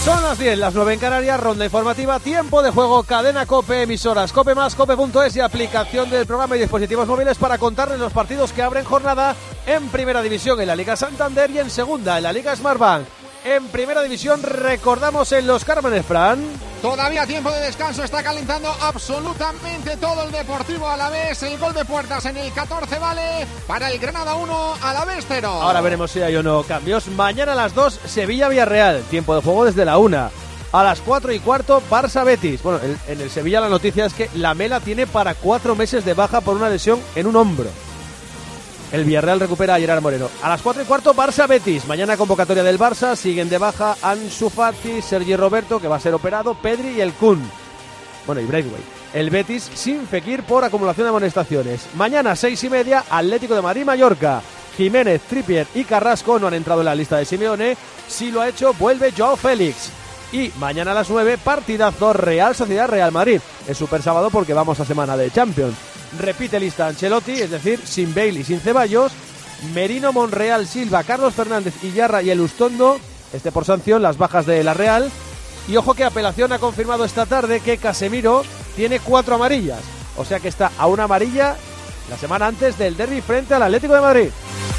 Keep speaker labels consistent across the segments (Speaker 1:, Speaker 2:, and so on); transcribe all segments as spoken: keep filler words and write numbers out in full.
Speaker 1: Son las diez, las nueve en Canarias, ronda informativa, tiempo de juego, cadena COPE, emisoras COPE más, COPE punto es y aplicación del programa y dispositivos móviles para contarles los partidos que abren jornada en Primera División, en la Liga Santander y en Segunda, en la Liga Smartbank. En Primera División, recordamos en Los Cármenes, Fran.
Speaker 2: Todavía tiempo de descanso, está calentando absolutamente todo el Deportivo Alavés. El gol de Puertas en el catorce vale para el Granada uno, Alavés cero.
Speaker 1: Ahora veremos si hay o no cambios. Mañana a las dos, Sevilla-Villarreal, tiempo de juego desde la una. A las cuatro y cuarto, Barça-Betis. Bueno, el, en el Sevilla la noticia es que Lamela tiene para cuatro meses de baja por una lesión en un hombro. El Villarreal recupera a Gerard Moreno. A las cuatro y cuarto, Barça-Betis. Mañana convocatoria del Barça. Siguen de baja Ansu Fati, Sergi Roberto, que va a ser operado, Pedri y el Kun. Bueno, y Braithwaite. El Betis sin Fekir por acumulación de amonestaciones. Mañana, seis y media, Atlético de Madrid-Mallorca. Jiménez, Trippier y Carrasco no han entrado en la lista de Simeone. Si lo ha hecho, vuelve Joao Félix. Y mañana a las nueve, partidazo Real Sociedad-Real Madrid. Es super sábado porque vamos a semana de Champions. Repite lista Ancelotti, es decir, sin Bale y sin Ceballos. Merino, Monreal, Silva, Carlos Fernández, Iyarra y Elustondo. Este por sanción, las bajas de la Real. Y ojo que Apelación ha confirmado esta tarde que Casemiro tiene cuatro amarillas. O sea que está a una amarilla la semana antes del derbi frente al Atlético de Madrid.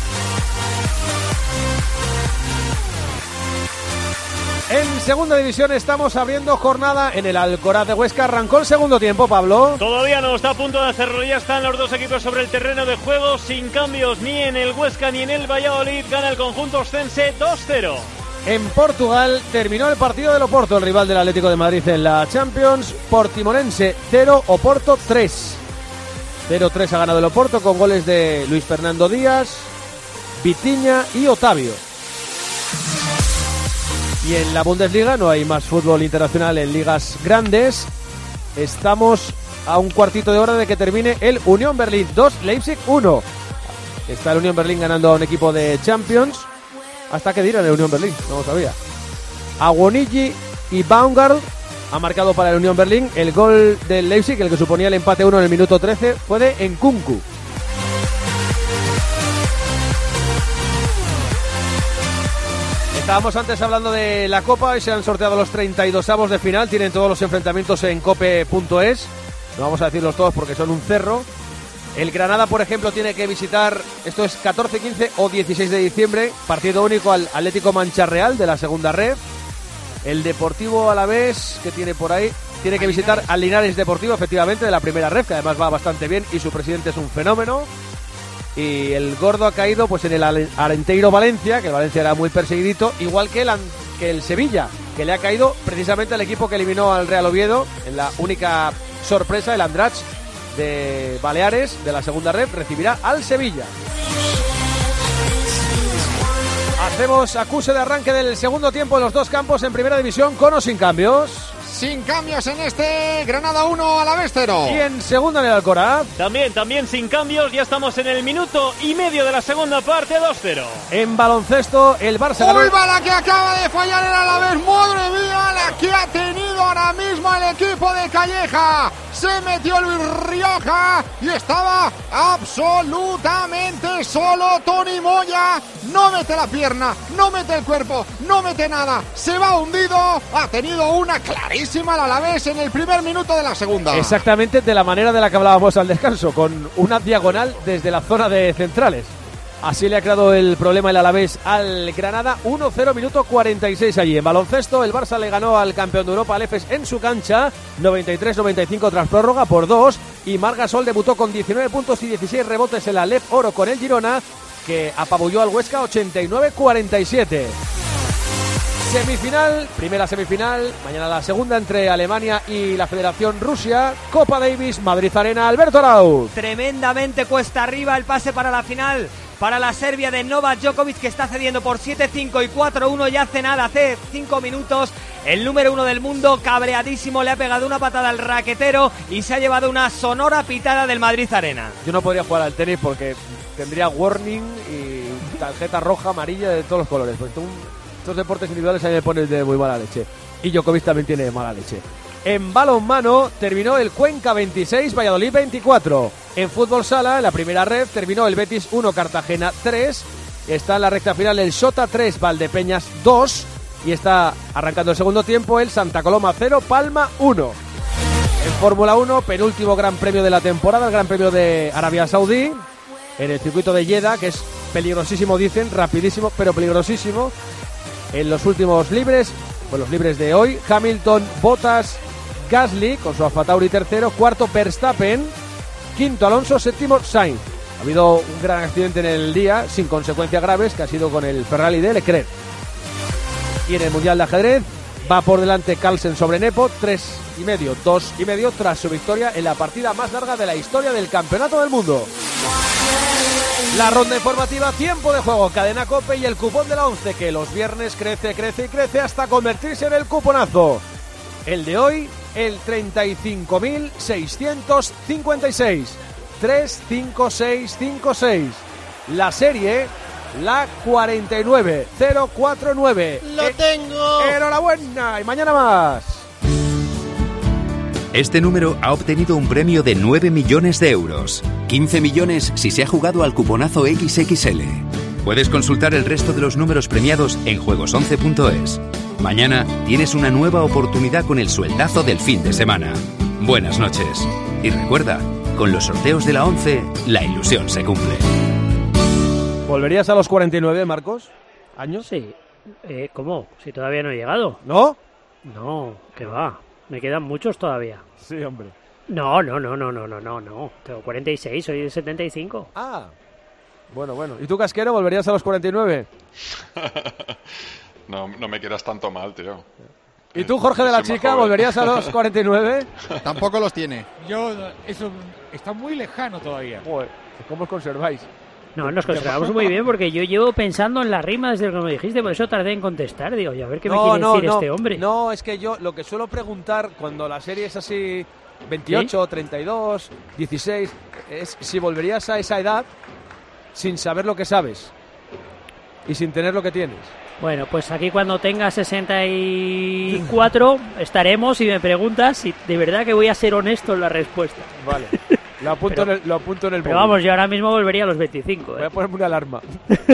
Speaker 1: En Segunda División estamos abriendo jornada en el Alcoraz de Huesca. Arrancó el segundo tiempo, Pablo.
Speaker 3: Todavía no, está a punto de hacerlo. Ya están los dos equipos sobre el terreno de juego, sin cambios ni en el Huesca ni en el Valladolid. Gana el conjunto oscense dos cero.
Speaker 1: En Portugal terminó el partido del Oporto, el rival del Atlético de Madrid en la Champions. Portimonense cero, Oporto tres. cero tres ha ganado el Oporto con goles de Luis Fernando Díaz, Vitinha y Otavio. Y en la Bundesliga no hay más fútbol internacional en ligas grandes. Estamos a un cuartito de hora de que termine el Unión Berlín dos, Leipzig uno. Está el Unión Berlín ganando a un equipo de Champions. ¿Hasta qué dirán el Unión Berlín? No lo sabía. Aguonigi y Baumgart ha marcado para el Unión Berlín. El gol del Leipzig, el que suponía el empate uno en el minuto trece, fue de Nkunku. Estábamos antes hablando de la Copa y se han sorteado los treinta y dos avos de final. Tienen todos los enfrentamientos en cope punto es. No vamos a decirlos todos porque son un cerro. El Granada, por ejemplo, tiene que visitar, esto es catorce, quince o dieciséis de diciembre, partido único al Atlético Mancha Real de la segunda red. El Deportivo Alavés, que tiene por ahí, tiene que visitar al Linares Deportivo, efectivamente, de la primera red, que además va bastante bien y su presidente es un fenómeno. Y el gordo ha caído pues en el Arenteiro Valencia, que el Valencia era muy perseguidito, igual que el, que el Sevilla, que le ha caído precisamente al equipo que eliminó al Real Oviedo en la única sorpresa. El Andratx de Baleares, de la segunda red, recibirá al Sevilla. Hacemos acuse de arranque del segundo tiempo en los dos campos en Primera División, con o sin cambios.
Speaker 2: Sin cambios en este, Granada uno, Alavés cero.
Speaker 1: Y en segunda en el Alcoraz.
Speaker 3: También, también sin cambios, ya estamos en el minuto y medio de la segunda parte, dos cero.
Speaker 1: En baloncesto, el Barça ganó.
Speaker 2: ¡Uy, va la que acaba de fallar el Alavés! ¡Madre mía, la que ha tenido ahora mismo el equipo de Calleja! Se metió Luis Rioja y estaba absolutamente solo Toni Moya. No mete la pierna, no mete el cuerpo, no mete nada. Se va hundido, ha tenido una clarísima al Alavés en el primer minuto de la segunda.
Speaker 1: Exactamente de la manera de la que hablábamos al descanso, con una diagonal desde la zona de centrales. Así le ha creado el problema el Alavés al Granada. uno cero, minuto cuarenta y seis allí. En baloncesto, el Barça le ganó al campeón de Europa, al Efes, en su cancha, noventa y tres noventa y cinco tras prórroga por dos. Y Marc Gasol debutó con diecinueve puntos y dieciséis rebotes en la L E P Oro con el Girona, que apabulló al Huesca ochenta y nueve cuarenta y siete. Semifinal, primera semifinal, mañana la segunda entre Alemania y la Federación Rusia. Copa Davis, Madrid Arena, Alberto Arauz.
Speaker 4: Tremendamente cuesta arriba el pase para la final para la Serbia de Novak Djokovic, que está cediendo por siete cinco y cuatro uno ya hace nada, hace cinco minutos. El número uno del mundo, cabreadísimo, le ha pegado una patada al raquetero y se ha llevado una sonora pitada del Madrid Arena.
Speaker 1: Yo no podría jugar al tenis porque tendría warning y tarjeta roja, amarilla, de todos los colores. Pues un, estos deportes individuales a mí me ponen de muy mala leche. Y Djokovic también tiene mala leche. En balonmano terminó el Cuenca veintiséis, Valladolid veinticuatro. En fútbol sala, en la primera red, terminó el Betis uno, Cartagena tres. Está en la recta final el Sota tres, Valdepeñas dos. y está arrancando el segundo tiempo el Santa Coloma cero, Palma uno. En Fórmula uno, penúltimo gran premio de la temporada, el Gran Premio de Arabia Saudí, en el circuito de Jeddah, que es peligrosísimo, dicen, rapidísimo, pero peligrosísimo. En los últimos libres, pues los libres de hoy, Hamilton, Bottas, Gasly con su Alfa Tauri tercero, cuarto Verstappen, quinto Alonso, séptimo Sainz. Ha habido un gran accidente en el día, sin consecuencias graves, que ha sido con el Ferrari de Leclerc. Y en el Mundial de Ajedrez va por delante Carlsen sobre Nepo, tres y medio, dos y medio, tras su victoria en la partida más larga de la historia del Campeonato del Mundo. La ronda informativa, tiempo de juego, Cadena COPE y el cupón de la once, que los viernes crece, crece y crece hasta convertirse en el cuponazo. El de hoy, el treinta y cinco mil seiscientos cincuenta y seis. tres cinco seis cinco seis. La serie, la cuarenta y nueve mil cuarenta y nueve.
Speaker 5: ¡Lo tengo!
Speaker 1: ¡Enhorabuena! Y mañana más.
Speaker 6: Este número ha obtenido un premio de nueve millones de euros. quince millones si se ha jugado al cuponazo equis equis ele. Puedes consultar el resto de los números premiados en juegos once punto es. Mañana tienes una nueva oportunidad con el sueldazo del fin de semana. Buenas noches. Y recuerda, con los sorteos de la once, la ilusión se cumple.
Speaker 1: ¿Volverías a los cuarenta y nueve, Marcos? ¿Años?
Speaker 7: Sí. Eh, ¿Cómo? Si todavía no he llegado.
Speaker 1: ¿No?
Speaker 7: No, que va. Me quedan muchos todavía.
Speaker 1: Sí, hombre.
Speaker 7: No, no, no, no, no, no, no, no. Tengo cuarenta y seis, soy de setenta y cinco.
Speaker 1: Ah. Bueno, bueno. ¿Y tú, Casquero, volverías a los cuarenta y nueve?
Speaker 8: No, no me quieras tanto mal, tío.
Speaker 1: ¿Y tú, Jorge de la
Speaker 8: Muchísimo
Speaker 1: Chica,
Speaker 8: joven.
Speaker 1: volverías a los cuarenta y nueve?
Speaker 2: Tampoco los tiene.
Speaker 9: Yo, eso está muy lejano todavía.
Speaker 1: Joder, ¿cómo os conserváis?
Speaker 7: No, nos conservamos muy bien porque yo llevo pensando en la rima desde que me dijiste, por eso tardé en contestar. Digo, y a ver qué me
Speaker 1: No,
Speaker 7: quiere
Speaker 1: no,
Speaker 7: decir
Speaker 1: no.
Speaker 7: este hombre.
Speaker 1: No, es que yo lo que suelo preguntar cuando la serie es así veintiocho,
Speaker 7: ¿Sí?
Speaker 1: treinta y dos, dieciséis, es si volverías a esa edad sin saber lo que sabes y sin tener lo que tienes.
Speaker 7: Bueno, pues aquí cuando tenga sesenta y cuatro estaremos y me preguntas si de verdad que voy a ser honesto en la respuesta.
Speaker 1: Vale. Lo apunto,
Speaker 7: Pero-
Speaker 1: en el, lo apunto en el
Speaker 7: Pero
Speaker 1: móvil.
Speaker 7: vamos, yo ahora mismo volvería a los veinticinco.
Speaker 1: Voy a
Speaker 7: ¿eh?
Speaker 1: ponerme una alarma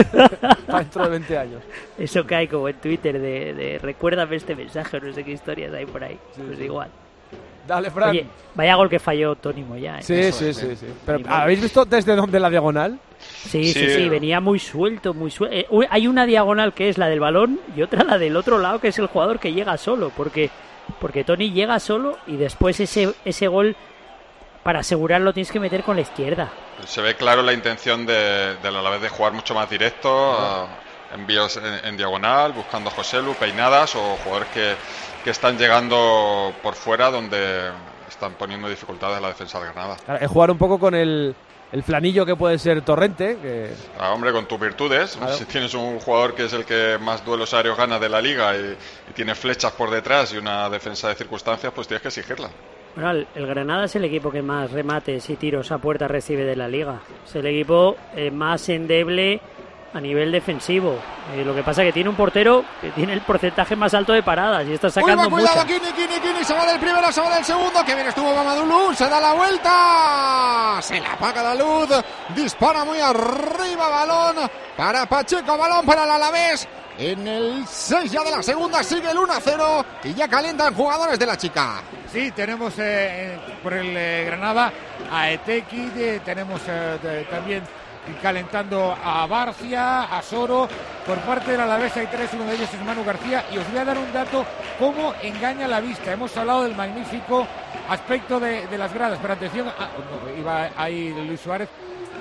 Speaker 1: para dentro de veinte años.
Speaker 7: Eso que hay como en Twitter de, de recuérdame este mensaje, no sé qué historias hay por ahí.
Speaker 1: Sí,
Speaker 7: Pues
Speaker 1: sí.
Speaker 7: igual.
Speaker 1: Dale, Fran.
Speaker 7: Oye, vaya gol que falló Toni Moyá. ¿eh?
Speaker 1: sí,
Speaker 2: eso
Speaker 1: sí,
Speaker 2: es,
Speaker 1: sí,
Speaker 2: eh.
Speaker 1: sí. Pero
Speaker 7: Ni modo.
Speaker 1: ¿habéis visto desde dónde la diagonal?
Speaker 7: Sí, sí,
Speaker 8: Sí.
Speaker 7: sí, venía muy suelto, muy suelto. Eh, u- hay una diagonal que es la del balón y otra la del otro lado que es el jugador que llega solo, porque porque Toni llega solo y después ese ese gol para asegurarlo tienes que meter con la izquierda.
Speaker 8: Se ve claro la intención de, del Alavés de jugar mucho más directo, a- envíos en, en diagonal, buscando a Joselu, peinadas o jugadores que, que están llegando por fuera donde están poniendo dificultades a la defensa de Granada.
Speaker 1: Claro, es jugar un poco con el, el flanillo que puede ser Torrente, que
Speaker 8: Ah, hombre, con tus virtudes,
Speaker 1: Claro.
Speaker 8: si tienes un jugador que es el que más duelos aéreos gana de la liga y, y tiene flechas por detrás y una defensa de circunstancias, pues tienes que exigirla.
Speaker 7: Bueno, el, el Granada es el equipo que más remates y tiros a puerta recibe de la liga. Es el equipo eh, más endeble a nivel defensivo. Eh, lo que pasa es que tiene un portero que tiene el porcentaje más alto de paradas y está
Speaker 2: Uy,
Speaker 7: sacando
Speaker 2: va, cuidado,
Speaker 7: muchas.
Speaker 2: Kini, Kini, Kini, se va del primero, se va del segundo, que bien estuvo Mamadou, se da la vuelta, se le apaga la luz, dispara muy arriba, balón para Pacheco, balón para el Alavés, en el seis ya de la segunda sigue el uno a cero y ya calientan jugadores de la Chica.
Speaker 9: Sí, tenemos eh, eh, por el eh, Granada a Etequi, eh, tenemos eh, de- también calentando a Barcia, a Soro. Por parte del Alavés hay tres, uno de ellos es Manu García. Y os voy a dar un dato, cómo engaña la vista. Hemos hablado del magnífico aspecto de, de las gradas, pero atención, ah, no, iba ahí Luis Suárez,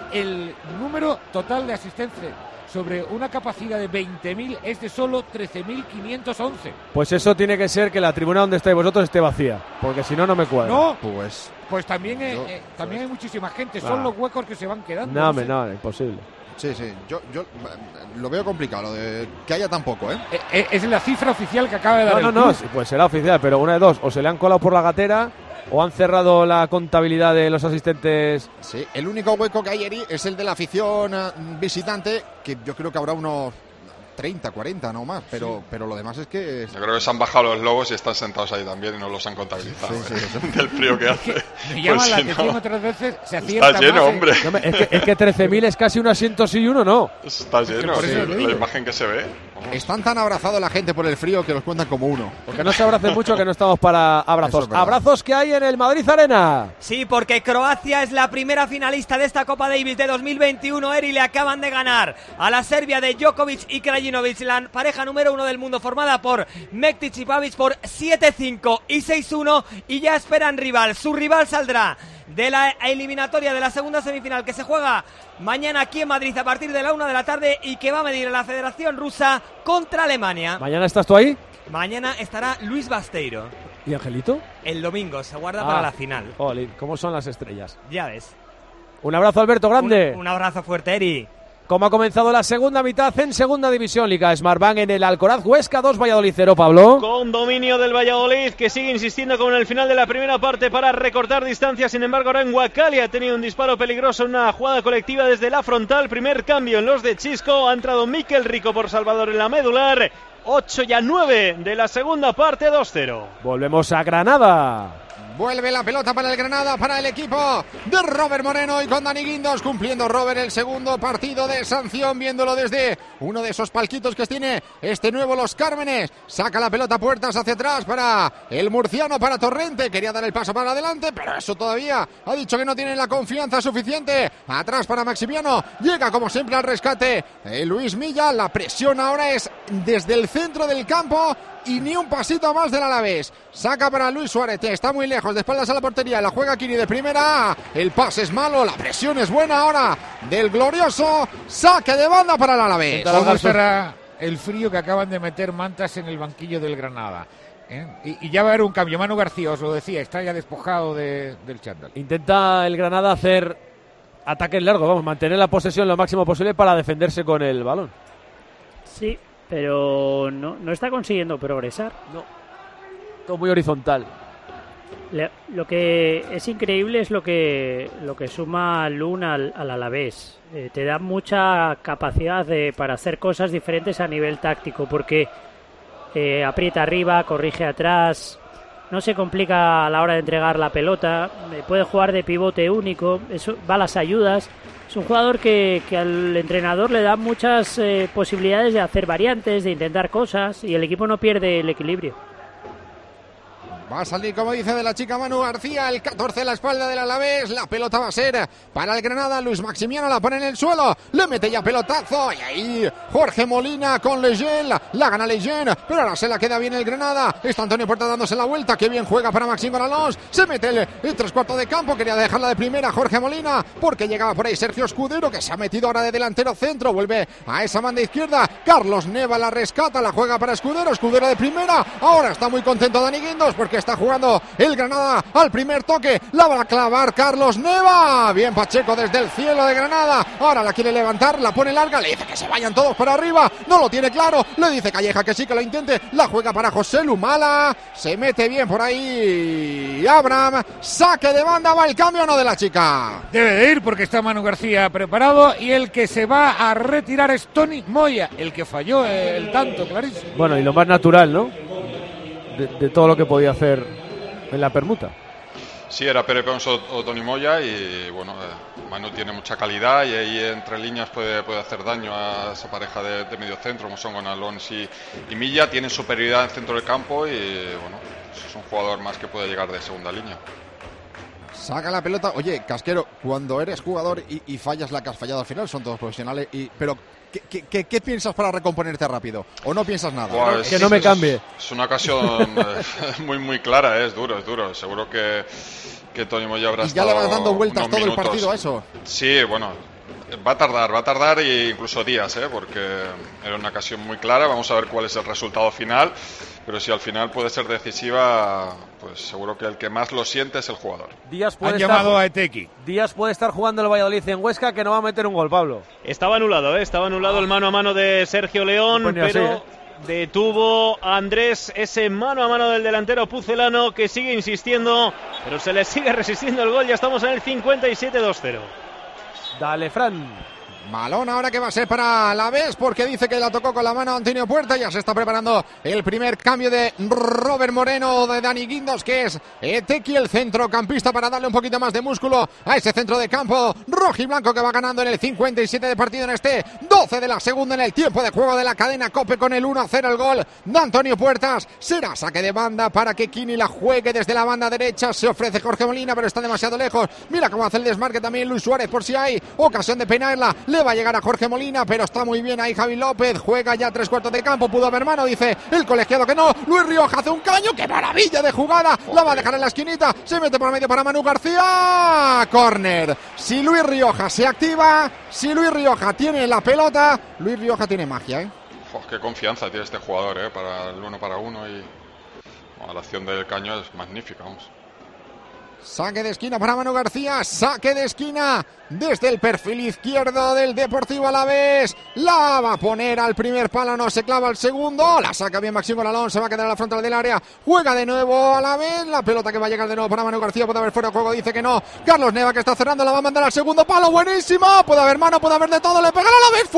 Speaker 9: el número total de asistencia sobre una capacidad de veinte mil es de solo trece mil quinientos once.
Speaker 1: pues eso tiene que ser que la tribuna donde estáis vosotros esté vacía, porque si no, no me cuadra.
Speaker 9: No,
Speaker 2: Pues
Speaker 9: pues también, eh,
Speaker 2: Yo-
Speaker 9: eh, también hay muchísima gente,
Speaker 1: Ah.
Speaker 9: son los huecos que se van quedando.
Speaker 1: No,
Speaker 9: no
Speaker 1: me,
Speaker 9: sé.
Speaker 1: no, imposible.
Speaker 2: sí, sí, yo, yo eh, lo veo complicado, lo de que haya tan poco, ¿eh?
Speaker 9: Eh, eh, es la cifra oficial que acaba de dar
Speaker 1: No, no,
Speaker 9: el
Speaker 1: no,
Speaker 9: club.
Speaker 1: sí, pues será oficial, pero una de dos, o se le han colado por la gatera o han cerrado la contabilidad de los asistentes.
Speaker 2: Sí, el único hueco que hay, Eri, es el de la afición eh, visitante, que yo creo que habrá unos treinta, cuarenta, no más, pero, pero lo demás es que... es-
Speaker 8: Yo creo que se han bajado los lobos y están sentados ahí también y no los han contabilizado.
Speaker 2: Sí, sí,
Speaker 8: ¿eh?
Speaker 2: sí.
Speaker 8: Del frío que hace.
Speaker 9: Me llama
Speaker 8: Pues
Speaker 9: la
Speaker 8: si
Speaker 9: atención
Speaker 8: no,
Speaker 9: otras veces, se acierta
Speaker 8: está lleno,
Speaker 9: más, eh.
Speaker 8: hombre.
Speaker 1: No me- es que, es que trece mil es casi un asiento sí y uno no.
Speaker 8: Está lleno,
Speaker 9: por eso
Speaker 8: sí,
Speaker 9: lo
Speaker 8: la
Speaker 9: digo.
Speaker 8: imagen que se ve. Vamos.
Speaker 2: Están tan abrazados la gente por el frío que los cuentan como uno.
Speaker 1: Porque no se abracen mucho, que no estamos para abrazos. Abrazos que hay en el Madrid Arena.
Speaker 4: Sí, porque Croacia es la primera finalista de esta Copa Davis de dos mil veintiuno. Eri, le acaban de ganar a la Serbia de Djokovic y Krajinovic, la pareja número uno del mundo, formada por Mektic y Pavic, por siete cinco y seis uno, y ya esperan rival. Su rival saldrá de la eliminatoria de la segunda semifinal que se juega mañana aquí en Madrid a partir de la una de la tarde y que va a medir la Federación Rusa contra Alemania.
Speaker 1: ¿Mañana estás tú ahí?
Speaker 4: Mañana estará Luis Basteiro.
Speaker 1: ¿Y Angelito?
Speaker 4: El domingo se guarda
Speaker 1: ah,
Speaker 4: para la final.
Speaker 1: Jolín, ¿cómo son las estrellas?
Speaker 4: Ya ves.
Speaker 1: Un abrazo, Alberto, grande.
Speaker 4: Un, un abrazo fuerte, Eri.
Speaker 1: Como ha comenzado la segunda mitad en segunda división, Liga Smartbank en el Alcoraz, Huesca dos, Valladolid cero, Pablo.
Speaker 3: Con dominio del Valladolid, que sigue insistiendo con el final de la primera parte para recortar distancias. Sin embargo, ahora en Huacali ha tenido un disparo peligroso en una jugada colectiva desde la frontal. Primer cambio en los de Chisco. Ha entrado Miquel Rico por Salvador en la medular. ocho y a nueve de la segunda parte, dos cero.
Speaker 1: Volvemos a Granada.
Speaker 2: Vuelve la pelota para el Granada, para el equipo de Robert Moreno, y con Dani Guindos cumpliendo Robert el segundo partido de sanción, viéndolo desde uno de esos palquitos que tiene este nuevo Los Cármenes. Saca la pelota puertas hacia atrás para el murciano, para Torrente. Quería dar el paso para adelante, pero eso todavía ha dicho que no tiene la confianza suficiente. Atrás para Maximiano. Llega como siempre al rescate eh, Luis Milla. La presión ahora es desde el centro del campo y ni un pasito más del Alavés. Saca para Luis Suárez, está muy lejos, de espaldas a la portería, la juega Kini de primera. El pase es malo, la presión es buena ahora del glorioso. Saque de banda para el Alavés.
Speaker 9: ¿Cómo estará el frío que acaban de meter Mantas en el banquillo del Granada? ¿Eh? Y, y ya va a haber un cambio. Manu García, os lo decía, está ya despojado de, del chándal.
Speaker 1: Intenta el Granada hacer ataques largos, vamos, mantener la posesión lo máximo posible para defenderse con el balón.
Speaker 7: Sí, pero no, no está consiguiendo progresar.
Speaker 1: No, todo muy horizontal.
Speaker 7: Le, lo que es increíble es lo que lo que suma Luna al, al Alavés. Eh, te da mucha capacidad de, para hacer cosas diferentes a nivel táctico, porque eh, aprieta arriba, corrige atrás, no se complica a la hora de entregar la pelota, eh, puede jugar de pivote único, eso va a las ayudas. Es un jugador que, que al entrenador le da muchas eh, posibilidades de hacer variantes, de intentar cosas, y el equipo no pierde el equilibrio.
Speaker 2: Va a salir, como dice, de la chica Manu García, el catorce en la espalda del Alavés. La pelota va a ser para el Granada. Luis Maximiano la pone en el suelo, le mete ya pelotazo, y ahí Jorge Molina con Lejeune, la gana Lejeune, pero ahora se la queda bien el Granada. Está Antonio Puerta dándose la vuelta, que bien juega para Maxime Alonso. Se mete el, el tres cuartos de campo, quería dejarla de primera Jorge Molina, porque llegaba por ahí Sergio Escudero, que se ha metido ahora de delantero centro, vuelve a esa banda izquierda. Carlos Neva la rescata, la juega para Escudero, Escudero de primera. Ahora está muy contento Dani Guindos, porque está jugando el Granada al primer toque, la va a clavar Carlos Neva, bien Pacheco desde el cielo de Granada, ahora la quiere levantar, la pone larga, le dice que se vayan todos para arriba, no lo tiene claro, le dice Calleja que sí que lo intente, la juega para José Lumala, se mete bien por ahí Abraham, saque de banda, va el cambio, no de la chica.
Speaker 9: Debe de ir porque está Manu García preparado, y el que se va a retirar es Tony Moya, el que falló el tanto, clarísimo.
Speaker 1: Bueno, y lo más natural, ¿no? De, de todo lo que podía hacer en la permuta.
Speaker 8: Sí, era Pere Pons o, o Tony Moya, y bueno, eh, Manu tiene mucha calidad y ahí entre líneas puede, puede hacer daño a esa pareja de, de medio centro, como son Gonalons y, y Milla. Tienen superioridad en el centro del campo y bueno, es un jugador más que puede llegar de segunda línea.
Speaker 2: Saca la pelota. Oye, Casquero, cuando eres jugador y, y fallas la que has fallado al final, son todos profesionales, y pero ¿qué, qué, qué, qué piensas para recomponerte rápido? ¿O no piensas nada?
Speaker 8: Buah, es,
Speaker 1: que no me cambie.
Speaker 8: Es, es una ocasión muy muy clara, ¿eh? Es duro, es duro. Seguro que, que Tony Moya habrá
Speaker 2: y ya
Speaker 8: estado
Speaker 2: le vas dando vueltas todo
Speaker 8: minutos.
Speaker 2: El partido a eso.
Speaker 8: Sí, bueno, va a tardar, va a tardar e incluso días, ¿eh? Porque era una ocasión muy clara. Vamos a ver cuál es el resultado final. Pero si al final puede ser decisiva, pues seguro que el que más lo siente es el jugador.
Speaker 1: Díaz puede
Speaker 9: Han
Speaker 1: estar,
Speaker 9: llamado a Eteki.
Speaker 1: Díaz puede estar jugando el Valladolid en Huesca, que no va a meter un gol, Pablo.
Speaker 3: Estaba anulado, ¿eh? Estaba anulado el mano a mano de Sergio León,
Speaker 1: No
Speaker 3: pero
Speaker 1: así, ¿eh?
Speaker 3: detuvo a Andrés ese mano a mano del delantero pucelano, que sigue insistiendo, pero se le sigue resistiendo el gol. Ya estamos en el cincuenta y siete, dos cero.
Speaker 1: Dale, Fran.
Speaker 2: Balón ahora que va a ser para la vez porque dice que la tocó con la mano Antonio Puerta. Ya se está preparando el primer cambio de Robert Moreno, de Dani Guindos, que es Eteki, el centrocampista, para darle un poquito más de músculo a ese centro de campo rojiblanco, que va ganando en el cincuenta y siete de partido en este doce de la segunda, en el tiempo de juego de la cadena COPE, con el uno a cero el gol de Antonio Puertas. Será saque de banda para que Kini la juegue desde la banda derecha. Se ofrece Jorge Molina, pero está demasiado lejos. Mira cómo hace el desmarque también Luis Suárez por si hay ocasión de peinarla. Le va a llegar a Jorge Molina, pero está muy bien ahí Javi López. Juega ya tres cuartos de campo. Pudo haber mano, dice el colegiado que no. Luis Rioja hace un caño. ¡Qué maravilla de jugada! La va a dejar en la esquinita. Se mete por medio para Manu García. Córner. Si Luis Rioja se activa, si Luis Rioja tiene la pelota, Luis Rioja tiene magia, ¿eh?
Speaker 8: Oh, qué confianza tiene este jugador, ¿eh? Para el uno para uno, y bueno, la acción del caño es magnífica, vamos.
Speaker 2: Saque de esquina para Manu García, saque de esquina desde el perfil izquierdo del Deportivo Alavés. La va a poner al primer palo, no se clava al segundo. La saca bien Maxime Lalón, se va a quedar a la frontal del área. Juega de nuevo Alavés, la pelota que va a llegar de nuevo para Manu García. Puede haber fuera de juego, dice que no. Carlos Neva, que está cerrando, la va a mandar al segundo palo. Buenísima, puede haber mano, puede haber de todo. Le pega al Alavés,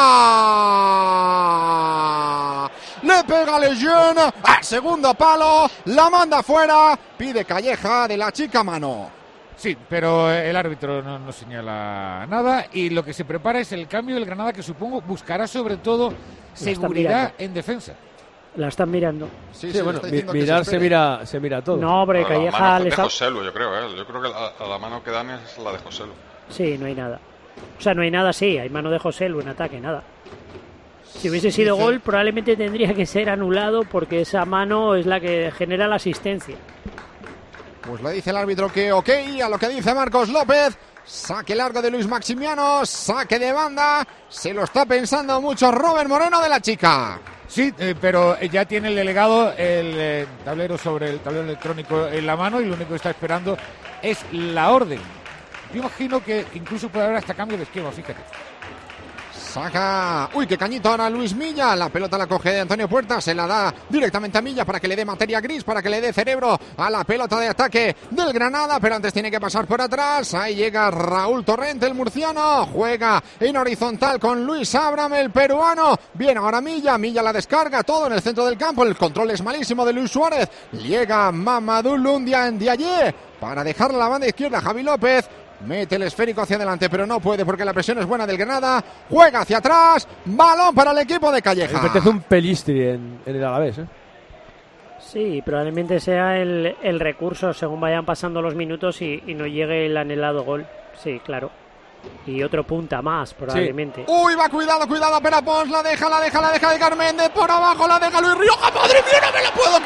Speaker 2: fuera. Le pega Lejeune al segundo palo, la manda fuera. Pide Calleja de la chica mano.
Speaker 9: Sí, pero el árbitro no, no señala nada, y lo que se prepara es el cambio del Granada, que supongo buscará sobre todo seguridad en defensa.
Speaker 7: La están mirando.
Speaker 2: Sí,
Speaker 1: sí,
Speaker 2: sí,
Speaker 1: bueno, mi,
Speaker 2: se,
Speaker 1: mirar se mira, se mira todo.
Speaker 7: No, porque
Speaker 8: Pero
Speaker 7: Calleja
Speaker 8: la mano
Speaker 7: le
Speaker 8: de
Speaker 7: sa-
Speaker 8: Joselu, yo creo, ¿eh? Yo creo que la, la mano que dan es la de Joselu.
Speaker 7: Sí, no hay nada. O sea, no hay nada, sí, hay mano de José Lu en ataque, nada. Si hubiese sido gol, probablemente tendría que ser anulado, porque esa mano es la que genera la asistencia.
Speaker 2: Pues le dice el árbitro que ok, a lo que dice Marcos López. Saque largo de Luis Maximiano, saque de banda. Se lo está pensando mucho Robert Moreno de la chica.
Speaker 9: Sí, eh, pero ya tiene el delegado el eh, tablero sobre el tablero electrónico en la mano, y lo único que está esperando es la orden. Yo imagino que incluso puede haber hasta cambio de esquema, fíjate.
Speaker 2: Saca, uy, qué cañito ahora Luis Milla. La pelota la coge de Antonio Puerta, se la da directamente a Milla para que le dé materia gris, para que le dé cerebro a la pelota de ataque del Granada, pero antes tiene que pasar por atrás. Ahí llega Raúl Torrente, el murciano, juega en horizontal con Luis Abram, el peruano. Bien ahora Milla, Milla la descarga, todo en el centro del campo, el control es malísimo de Luis Suárez. Llega Mamadou Lundia en Diaye para dejar la banda izquierda. Javi López mete el esférico hacia adelante, pero no puede porque la presión es buena del Granada. Juega hacia atrás, balón para el equipo de Calleja.
Speaker 1: Me apetece un pelistri en, en el Alavés, ¿eh?
Speaker 7: Sí, probablemente sea el, el recurso según vayan pasando los minutos y, y no llegue el anhelado gol. Sí, claro. Y otro punta más, probablemente.
Speaker 2: Sí. Uy, va, cuidado, cuidado, Pera Pons, la deja, la deja, la deja de Carméndez, por abajo la deja Luis Rioja. ¡Madre mía, no me lo puedo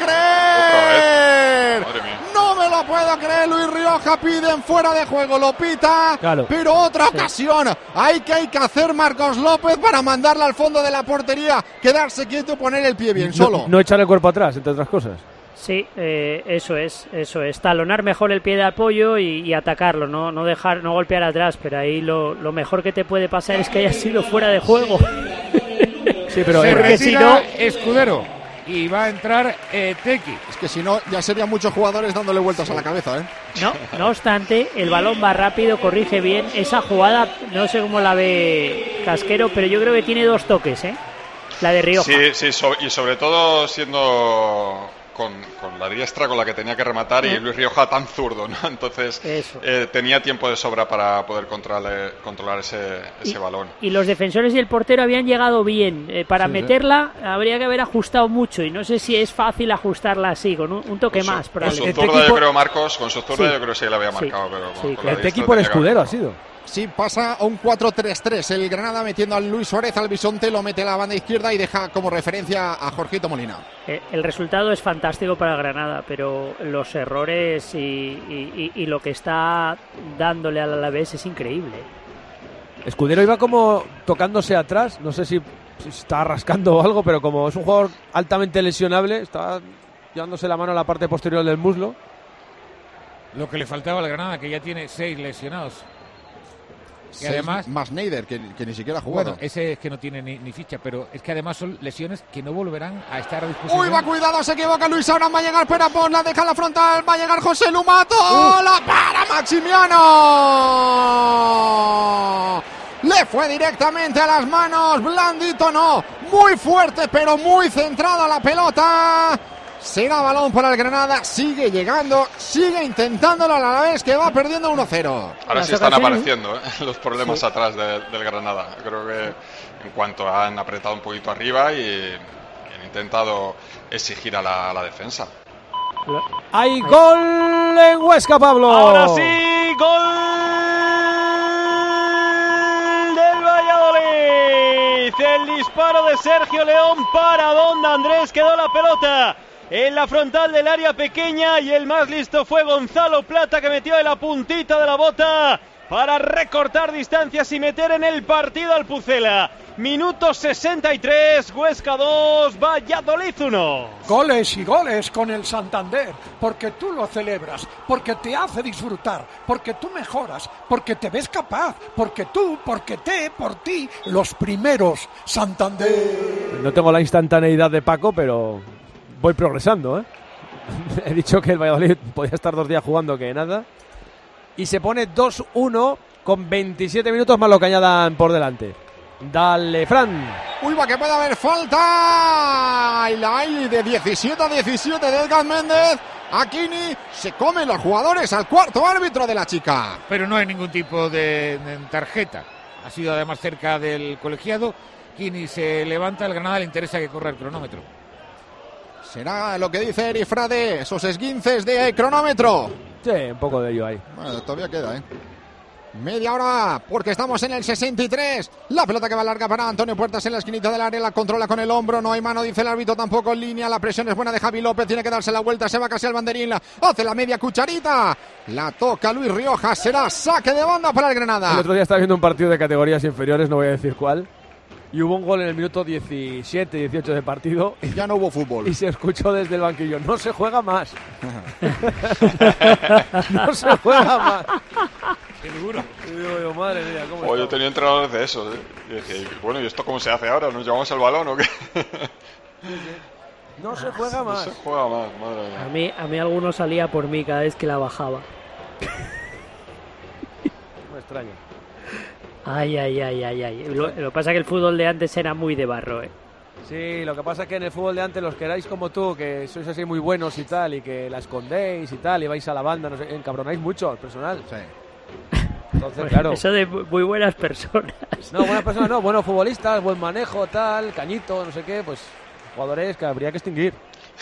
Speaker 2: creer!
Speaker 8: Madre mía.
Speaker 2: No me lo puedo creer, Luis Rioja, piden fuera de juego, lo pita,
Speaker 1: claro.
Speaker 2: Pero otra
Speaker 7: Sí.
Speaker 2: ocasión, hay que hay que hacer Marcos López para mandarla al fondo de la portería, quedarse quieto y poner el pie bien,
Speaker 1: No,
Speaker 2: solo.
Speaker 1: no echar el cuerpo atrás, entre otras cosas.
Speaker 7: Sí, eh, eso es, eso es. Talonar mejor el pie de apoyo y, y atacarlo, no, no dejar, no golpear atrás, pero ahí lo, lo mejor que te puede pasar es que haya sido fuera de juego.
Speaker 1: Sí, pero
Speaker 9: Se
Speaker 1: eh,
Speaker 7: porque si
Speaker 9: retira
Speaker 7: no-
Speaker 9: Escudero y va a entrar eh, Tequi.
Speaker 2: Es que si no, ya serían muchos jugadores dándole vueltas a la cabeza, ¿eh?
Speaker 7: No, no obstante, el balón va rápido, corrige bien. Esa jugada, no sé cómo la ve Casquero, pero yo creo que tiene dos toques, ¿eh? La de Rioja.
Speaker 8: Sí, sí, so- y sobre todo siendo con, con la diestra con la que tenía que rematar, y Luis Rioja tan zurdo, ¿no? Entonces
Speaker 7: Eso.
Speaker 8: eh, tenía tiempo de sobra para poder controlar, controlar ese, ese
Speaker 7: Y-
Speaker 8: balón.
Speaker 7: Y los defensores y el portero habían llegado bien. Eh, para
Speaker 2: Sí, sí.
Speaker 7: meterla habría que haber ajustado mucho, y no sé si es fácil ajustarla así, con un, un toque
Speaker 8: Con su-
Speaker 7: más.
Speaker 8: con su
Speaker 7: probablemente.
Speaker 1: Este
Speaker 8: zurda, yo
Speaker 1: equipo-
Speaker 8: creo, Marcos, con su zurda
Speaker 7: Sí.
Speaker 8: yo creo que sí le había
Speaker 7: Sí.
Speaker 8: marcado, pero con,
Speaker 7: Sí,
Speaker 8: con la
Speaker 7: claro.
Speaker 1: este
Speaker 8: diestra
Speaker 1: equipo de
Speaker 8: tenía que
Speaker 1: Escudero ha
Speaker 8: haber marcado.
Speaker 1: sido.
Speaker 2: Sí, pasa a un cuatro tres tres. El Granada metiendo a Luis Suárez al bisonte, lo mete a la banda izquierda y deja como referencia a Jorgito Molina.
Speaker 7: Eh, el resultado es fantástico para Granada, pero los errores y, y- y- y lo que está dándole al Alavés es increíble.
Speaker 1: Escudero iba como tocándose atrás, no sé si, si está rascando o algo, pero como es un jugador altamente lesionable, está llevándose la mano a la parte posterior del muslo.
Speaker 9: Lo que le faltaba al Granada, que ya tiene seis lesionados. Y
Speaker 2: Seis
Speaker 9: además,
Speaker 2: más Neider, que, que ni siquiera ha jugado.
Speaker 9: bueno, ese es que no tiene ni, ni ficha, pero es que además son lesiones que no volverán a estar a disposición.
Speaker 2: Uy, va, cuidado, se equivoca Luis Abram, va a llegar Perapón, la deja en la frontal, va a llegar José Lumato, la para Maximiano. le fue directamente a las manos, blandito no, muy fuerte pero muy centrado a la pelota. Será balón para el Granada, sigue llegando, sigue intentándolo a la vez que va perdiendo uno cero.
Speaker 8: Ahora sí están apareciendo ¿eh? los problemas sí. atrás de, del Granada. Creo que en cuanto han apretado un poquito arriba y, y han intentado exigir a la, a la defensa.
Speaker 1: ¡Hay gol en Huesca, Pablo!
Speaker 3: Ahora sí, gol del Valladolid. El disparo de Sergio León para donde Andrés quedó la pelota en la frontal del área pequeña y el más listo fue Gonzalo Plata, que metió en la puntita de la bota para recortar distancias y meter en el partido al Pucela. Minuto sesenta y tres, Huesca dos, Valladolid uno.
Speaker 5: Goles y goles con el Santander, porque tú lo celebras, porque te hace disfrutar, porque tú mejoras, porque te ves capaz, porque tú, porque te, por ti, los primeros. Santander.
Speaker 1: No tengo la instantaneidad de Paco, pero voy progresando, ¿eh? He dicho que el Valladolid podía estar dos días jugando que nada. Y se pone dos uno con veintisiete minutos más lo que añadan por delante. Dale, Fran.
Speaker 2: Uy, va que puede haber falta. Y la hay de diecisiete a diecisiete de Edgar Méndez. Aquini se comen los jugadores al cuarto árbitro de la chica.
Speaker 9: Pero no hay ningún tipo de, de tarjeta. Ha sido además cerca del colegiado. Aquini se levanta, el Granada le interesa que corra el cronómetro.
Speaker 2: Será lo que dice Eri Frade, esos esguinces de cronómetro.
Speaker 1: Sí, un poco de ello ahí.
Speaker 2: Bueno, todavía queda, ¿eh? Media hora, porque estamos en el sesenta y tres. La pelota que va larga para Antonio Puertas en la esquinita del área, la controla con el hombro. No hay mano, dice el árbitro, tampoco en línea. La presión es buena de Javi López, tiene que darse la vuelta. Se va casi al banderín, hace la media cucharita. La toca Luis Rioja, será saque de banda para el Granada.
Speaker 1: El otro día estaba viendo un partido de categorías inferiores, no voy a decir cuál. Y hubo un gol en el minuto diecisiete, dieciocho de partido.
Speaker 2: Y ya no hubo fútbol.
Speaker 1: Y se escuchó desde el banquillo: no se juega más. No se juega más.
Speaker 9: Qué duro.
Speaker 1: Y digo yo, madre mía, ¿cómo
Speaker 8: oh, yo tenía entrenadores de eso, ¿eh? Y decía, bueno, ¿y esto cómo se hace ahora? ¿Nos llevamos el balón o qué?
Speaker 1: No se juega más.
Speaker 8: No se juega más, madre mía.
Speaker 7: A mí, a mí alguno salía por mí cada vez que la bajaba.
Speaker 1: Me extraña.
Speaker 7: Ay, ay, ay, ay, ay. Lo, lo que pasa es que el fútbol de antes era muy de barro, ¿eh?
Speaker 1: Sí, lo que pasa es que en el fútbol de antes los queráis como tú, que sois así muy buenos y tal, y que la escondéis y tal, y vais a la banda, no sé, encabronáis mucho al personal.
Speaker 2: Sí.
Speaker 1: Entonces,
Speaker 7: Bueno,
Speaker 1: claro.
Speaker 7: eso de muy buenas personas.
Speaker 1: No, buenas personas no, buenos futbolistas, buen manejo, tal, cañito, no sé qué, pues jugadores que habría que extinguir.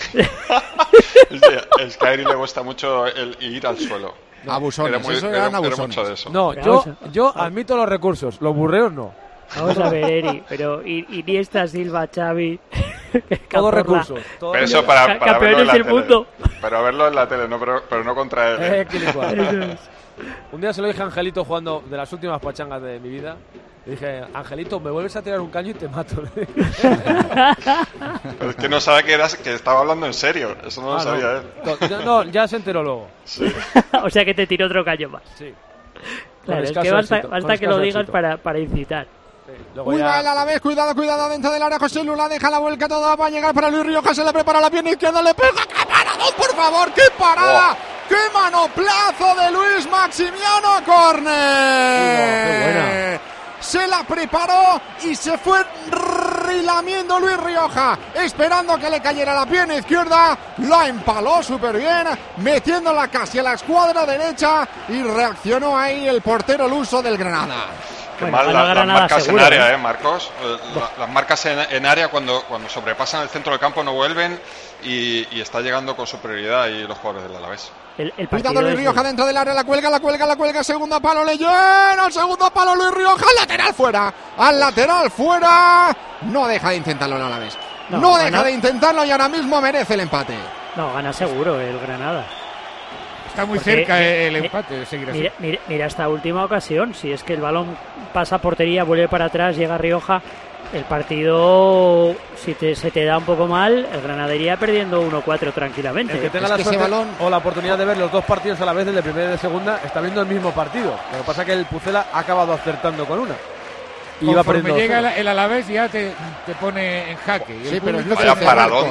Speaker 8: Es que a Eri le gusta mucho el ir al suelo.
Speaker 2: No, abusones,
Speaker 8: era muy,
Speaker 2: eso
Speaker 8: era,
Speaker 2: eran
Speaker 8: era
Speaker 2: abusones.
Speaker 8: mucho de eso.
Speaker 1: No, yo, yo admito los recursos, los burreos no.
Speaker 7: Vamos a ver, Eri, pero Iniesta, Silva, Xavi...
Speaker 1: Todos recursos.
Speaker 8: Todo pero eso para, para verlo en la
Speaker 7: del
Speaker 8: tele.
Speaker 7: Mundo.
Speaker 8: Para verlo en la tele, no, pero, pero no contra él.
Speaker 1: Eh, ¿eh? Un día se lo dije a Angelito jugando de las últimas pachangas de mi vida. Le dije, Angelito, me vuelves a tirar un caño y te mato.
Speaker 8: Pero es que no sabe que, eras, que estaba hablando en serio. Eso no ah, lo sabía
Speaker 1: no.
Speaker 8: él.
Speaker 1: No, no, ya se enteró luego.
Speaker 8: Sí.
Speaker 7: O sea que te tiró otro caño más.
Speaker 1: Sí.
Speaker 7: Claro, es que basta, éxito, basta que lo digas para, para incitar.
Speaker 2: Sí, Uy, ya... va el Alavés, cuidado, cuidado dentro del área. José Lula deja la vuelta toda, va a llegar para Luis Rioja, se le prepara la pierna izquierda, le pega. ¡Qué paradón, por favor! ¡Qué parada! Oh. ¡Qué manoplazo de Luis Maximiano a córner!
Speaker 1: ¡Qué buena!
Speaker 2: Se la preparó y se fue rilamiendo Luis Rioja, esperando que le cayera la pierna izquierda. La empaló súper bien, metiéndola casi a la escuadra derecha, y reaccionó ahí el portero luso del Granada.
Speaker 8: Qué
Speaker 7: bueno,
Speaker 8: mal la, las marcas seguro, en área, ¿eh, ¿eh Marcos? La, las marcas en, en área cuando, cuando sobrepasan el centro del campo no vuelven y, y está llegando con superioridad y los jugadores del Alavés.
Speaker 7: El, el
Speaker 2: Cuidado Luis Rioja dentro del área, la cuelga, la cuelga, la cuelga, segundo palo, le llena el segundo palo Luis Rioja, al lateral fuera, al lateral fuera, no deja de intentarlo el Alavés, no, no deja de intentarlo y ahora mismo merece el empate.
Speaker 7: No, gana seguro el Granada.
Speaker 9: Está muy
Speaker 7: Porque,
Speaker 9: cerca
Speaker 7: eh,
Speaker 9: el
Speaker 7: eh,
Speaker 9: empate de seguir así.
Speaker 7: Mira, mira, mira esta última ocasión, si es que el balón pasa a portería, vuelve para atrás, llega Rioja, el partido, si te, se te da un poco mal, el Granada iría perdiendo uno cuatro tranquilamente.
Speaker 1: El que tenga
Speaker 2: es
Speaker 1: la
Speaker 2: que
Speaker 1: suerte
Speaker 2: balón...
Speaker 1: o la oportunidad de ver los dos partidos a la vez, desde primera y de segunda, está viendo el mismo partido. Lo que pasa es que el Pucela ha acabado acertando con una.
Speaker 9: Y conforme llega el, el Alavés ya te, te pone en jaque.
Speaker 2: Sí, pero es lo
Speaker 8: vaya paradón,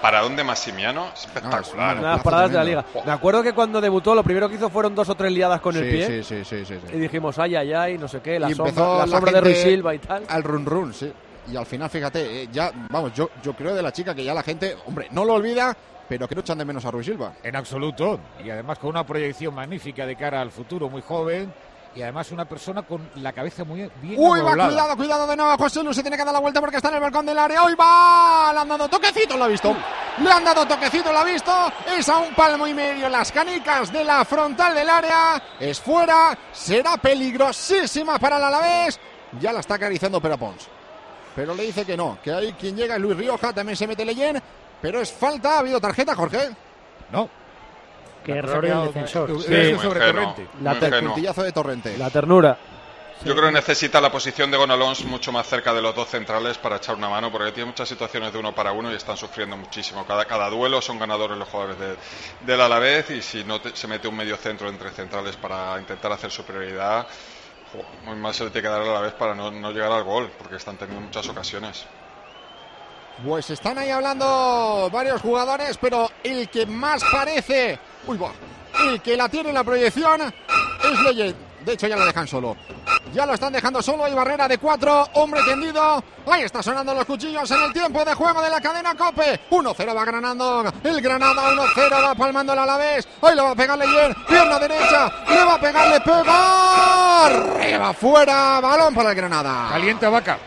Speaker 8: paradón de Massimiano espectacular.
Speaker 2: No,
Speaker 1: Una de las paradas de la liga. Me acuerdo que cuando debutó lo primero que hizo fueron dos o tres liadas con el
Speaker 2: sí,
Speaker 1: pie.
Speaker 2: Sí, sí, sí, sí, sí.
Speaker 1: Y dijimos, ay, ay, ay, no sé qué, la
Speaker 2: Y
Speaker 1: sombra,
Speaker 2: empezó
Speaker 1: la
Speaker 2: la
Speaker 1: sombra de
Speaker 2: gente
Speaker 1: Ruiz Silva y tal.
Speaker 2: Al run run, sí. Y al final, fíjate, eh, ya, vamos, yo, yo creo de la chica que ya la gente, hombre, no lo olvida, pero que no echan de menos a Ruiz Silva.
Speaker 9: En absoluto. Y además con una proyección magnífica de cara al futuro, muy joven. Y además una persona con la cabeza muy bien
Speaker 2: Uy, va,
Speaker 9: amueblada.
Speaker 2: cuidado, cuidado de nuevo. José Luis se tiene que dar la vuelta porque está en el balcón del área. ¡Hoy va! Le han dado toquecito, lo ha visto. Le han dado toquecito, lo ha visto. Es a un palmo y medio las canicas de la frontal del área. Es fuera. Será peligrosísima para el Alavés. Ya la está acariciando Pera Pons. Pero le dice que no, que hay quien llega, Luis Rioja, también se mete Leyen. Pero es falta. ¿Ha habido tarjeta, Jorge?
Speaker 9: No.
Speaker 7: Qué error del defensor.
Speaker 9: Sí,
Speaker 8: Sí,
Speaker 9: sobre
Speaker 8: muy
Speaker 9: Torrente.
Speaker 8: ingenuo,
Speaker 1: La
Speaker 8: muy
Speaker 1: ter-
Speaker 8: ingenuo.
Speaker 2: Puntillazo de Torrente.
Speaker 1: La ternura.
Speaker 8: Yo creo que necesita la posición de Gonalons mucho más cerca de los dos centrales para echar una mano, porque tiene muchas situaciones de uno para uno y están sufriendo muchísimo. Cada, cada duelo son ganadores los jugadores de, del Alavés, y si no te- se mete un medio centro entre centrales para intentar hacer superioridad, jo, muy mal se le tiene que dar al Alavés para no, no llegar al gol, porque están teniendo muchas ocasiones.
Speaker 2: Pues están ahí hablando varios jugadores, pero el que más parece, uy, va, el que la tiene en la proyección es Leyen. De hecho, ya lo dejan solo. Ya lo están dejando solo. Hay barrera de cuatro. Hombre tendido. Ahí está sonando los cuchillos en el tiempo de juego de la cadena COPE. uno cero va ganando el Granada. uno cero va palmando el Alavés. Ahí lo va a pegar Leyen. Pierna derecha. Le va a pegar, le pega. Arriba, fuera. Balón para el Granada.
Speaker 9: Calienta Vaca.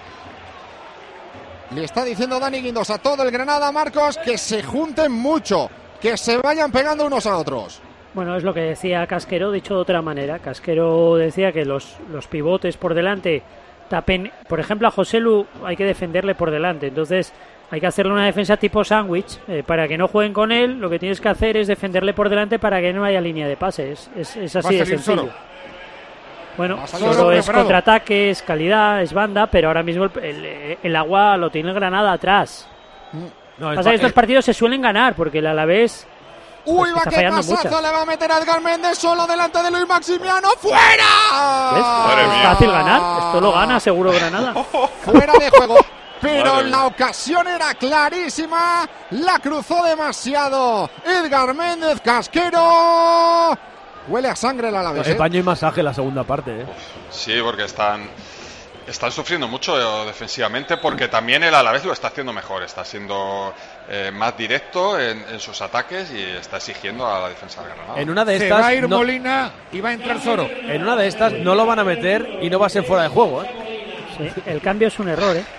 Speaker 2: Le está diciendo Dani Guindos a todo el Granada, Marcos, que se junten mucho, que se vayan pegando unos a otros.
Speaker 7: Bueno, es lo que decía Casquero, dicho de otra manera. Casquero decía que los, los pivotes por delante tapen. Por ejemplo, a Joselu hay que defenderle por delante. Entonces hay que hacerle una defensa tipo sándwich. Eh, para que no jueguen con él, lo que tienes que hacer es defenderle por delante para que no haya línea de pases. Es, es
Speaker 9: Va a
Speaker 7: así de
Speaker 9: salir
Speaker 7: sencillo.
Speaker 9: Soro.
Speaker 7: Bueno,
Speaker 2: Va a salir
Speaker 7: solo es
Speaker 9: preparado.
Speaker 7: contraataque, es calidad, es banda, pero ahora mismo el, el, el agua lo tiene el Granada atrás.
Speaker 1: No,
Speaker 7: Pasa que estos partidos se suelen ganar porque el Alavés
Speaker 2: Uy,
Speaker 7: pues,
Speaker 2: va,
Speaker 7: está
Speaker 2: qué
Speaker 7: fallando
Speaker 2: pasazo,
Speaker 7: muchas.
Speaker 2: le va a meter a Edgar Méndez solo delante de Luis Maximiano. ¡Fuera!
Speaker 7: ¿Ves?
Speaker 8: Madre
Speaker 7: Es
Speaker 8: mía.
Speaker 7: fácil ganar, esto lo gana seguro Granada.
Speaker 2: Fuera de juego. Pero
Speaker 8: Madre
Speaker 2: la
Speaker 8: mía.
Speaker 2: ocasión era clarísima. La cruzó demasiado Edgar Méndez. Casquero. Huele a sangre el Alavés,
Speaker 1: Ese
Speaker 2: ¿eh?
Speaker 1: paño y masaje en la segunda parte, ¿eh?
Speaker 8: Sí, porque están están sufriendo mucho eh, defensivamente, porque también el Alavés lo está haciendo mejor, está siendo eh, más directo en, en sus ataques y está exigiendo a la defensa del Granada.
Speaker 1: En una de
Speaker 9: Se
Speaker 1: estas
Speaker 9: va a ir
Speaker 1: no,
Speaker 9: Molina y va a entrar Soro.
Speaker 1: en una de estas no lo van a meter y no va a ser fuera de juego, ¿eh?
Speaker 7: Sí, el cambio es un error, ¿eh?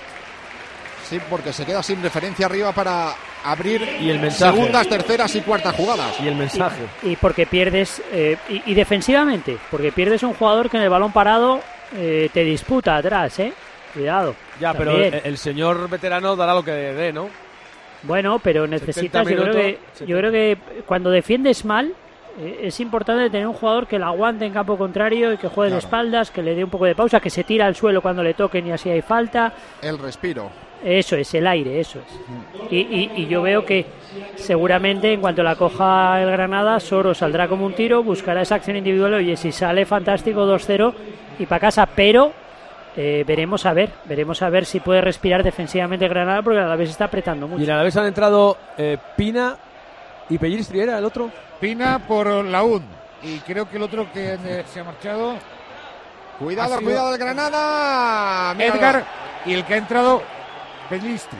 Speaker 2: Sí, porque se queda sin referencia arriba para abrir
Speaker 1: Y el mensaje.
Speaker 2: segundas, terceras y cuartas jugadas.
Speaker 1: Y el mensaje.
Speaker 7: Y porque pierdes, eh, y, y defensivamente, porque pierdes un jugador que en el balón parado eh, te disputa atrás, ¿eh? Cuidado.
Speaker 1: Ya, pero
Speaker 7: También.
Speaker 1: el, el señor veterano dará lo que dé, ¿no?
Speaker 7: Bueno, pero necesitas, yo creo, que, yo creo que cuando defiendes mal, eh, es importante tener un jugador que la aguante en campo contrario y que juegue de
Speaker 2: Claro.
Speaker 7: espaldas, que le dé un poco de pausa, que se tira al suelo cuando le toquen y así hay falta.
Speaker 2: El respiro.
Speaker 7: Eso es, el aire, eso es. Y, y, y yo veo que seguramente en cuanto la coja el Granada, Soro saldrá como un tiro, buscará esa acción individual. Oye, si sale fantástico, dos cero y para casa, pero eh, veremos a ver, veremos a ver si puede respirar defensivamente el Granada, porque a la vez está apretando
Speaker 1: Y
Speaker 7: mucho.
Speaker 1: en la vez han entrado eh, Pina y Pellistri, ¿era el otro?
Speaker 9: Pina por la U N. Y creo que el otro que eh, se ha marchado,
Speaker 2: Cuidado,
Speaker 9: Ha sido
Speaker 2: cuidado el Granada. Mira,
Speaker 9: Edgar, y el que ha entrado, Pelistri.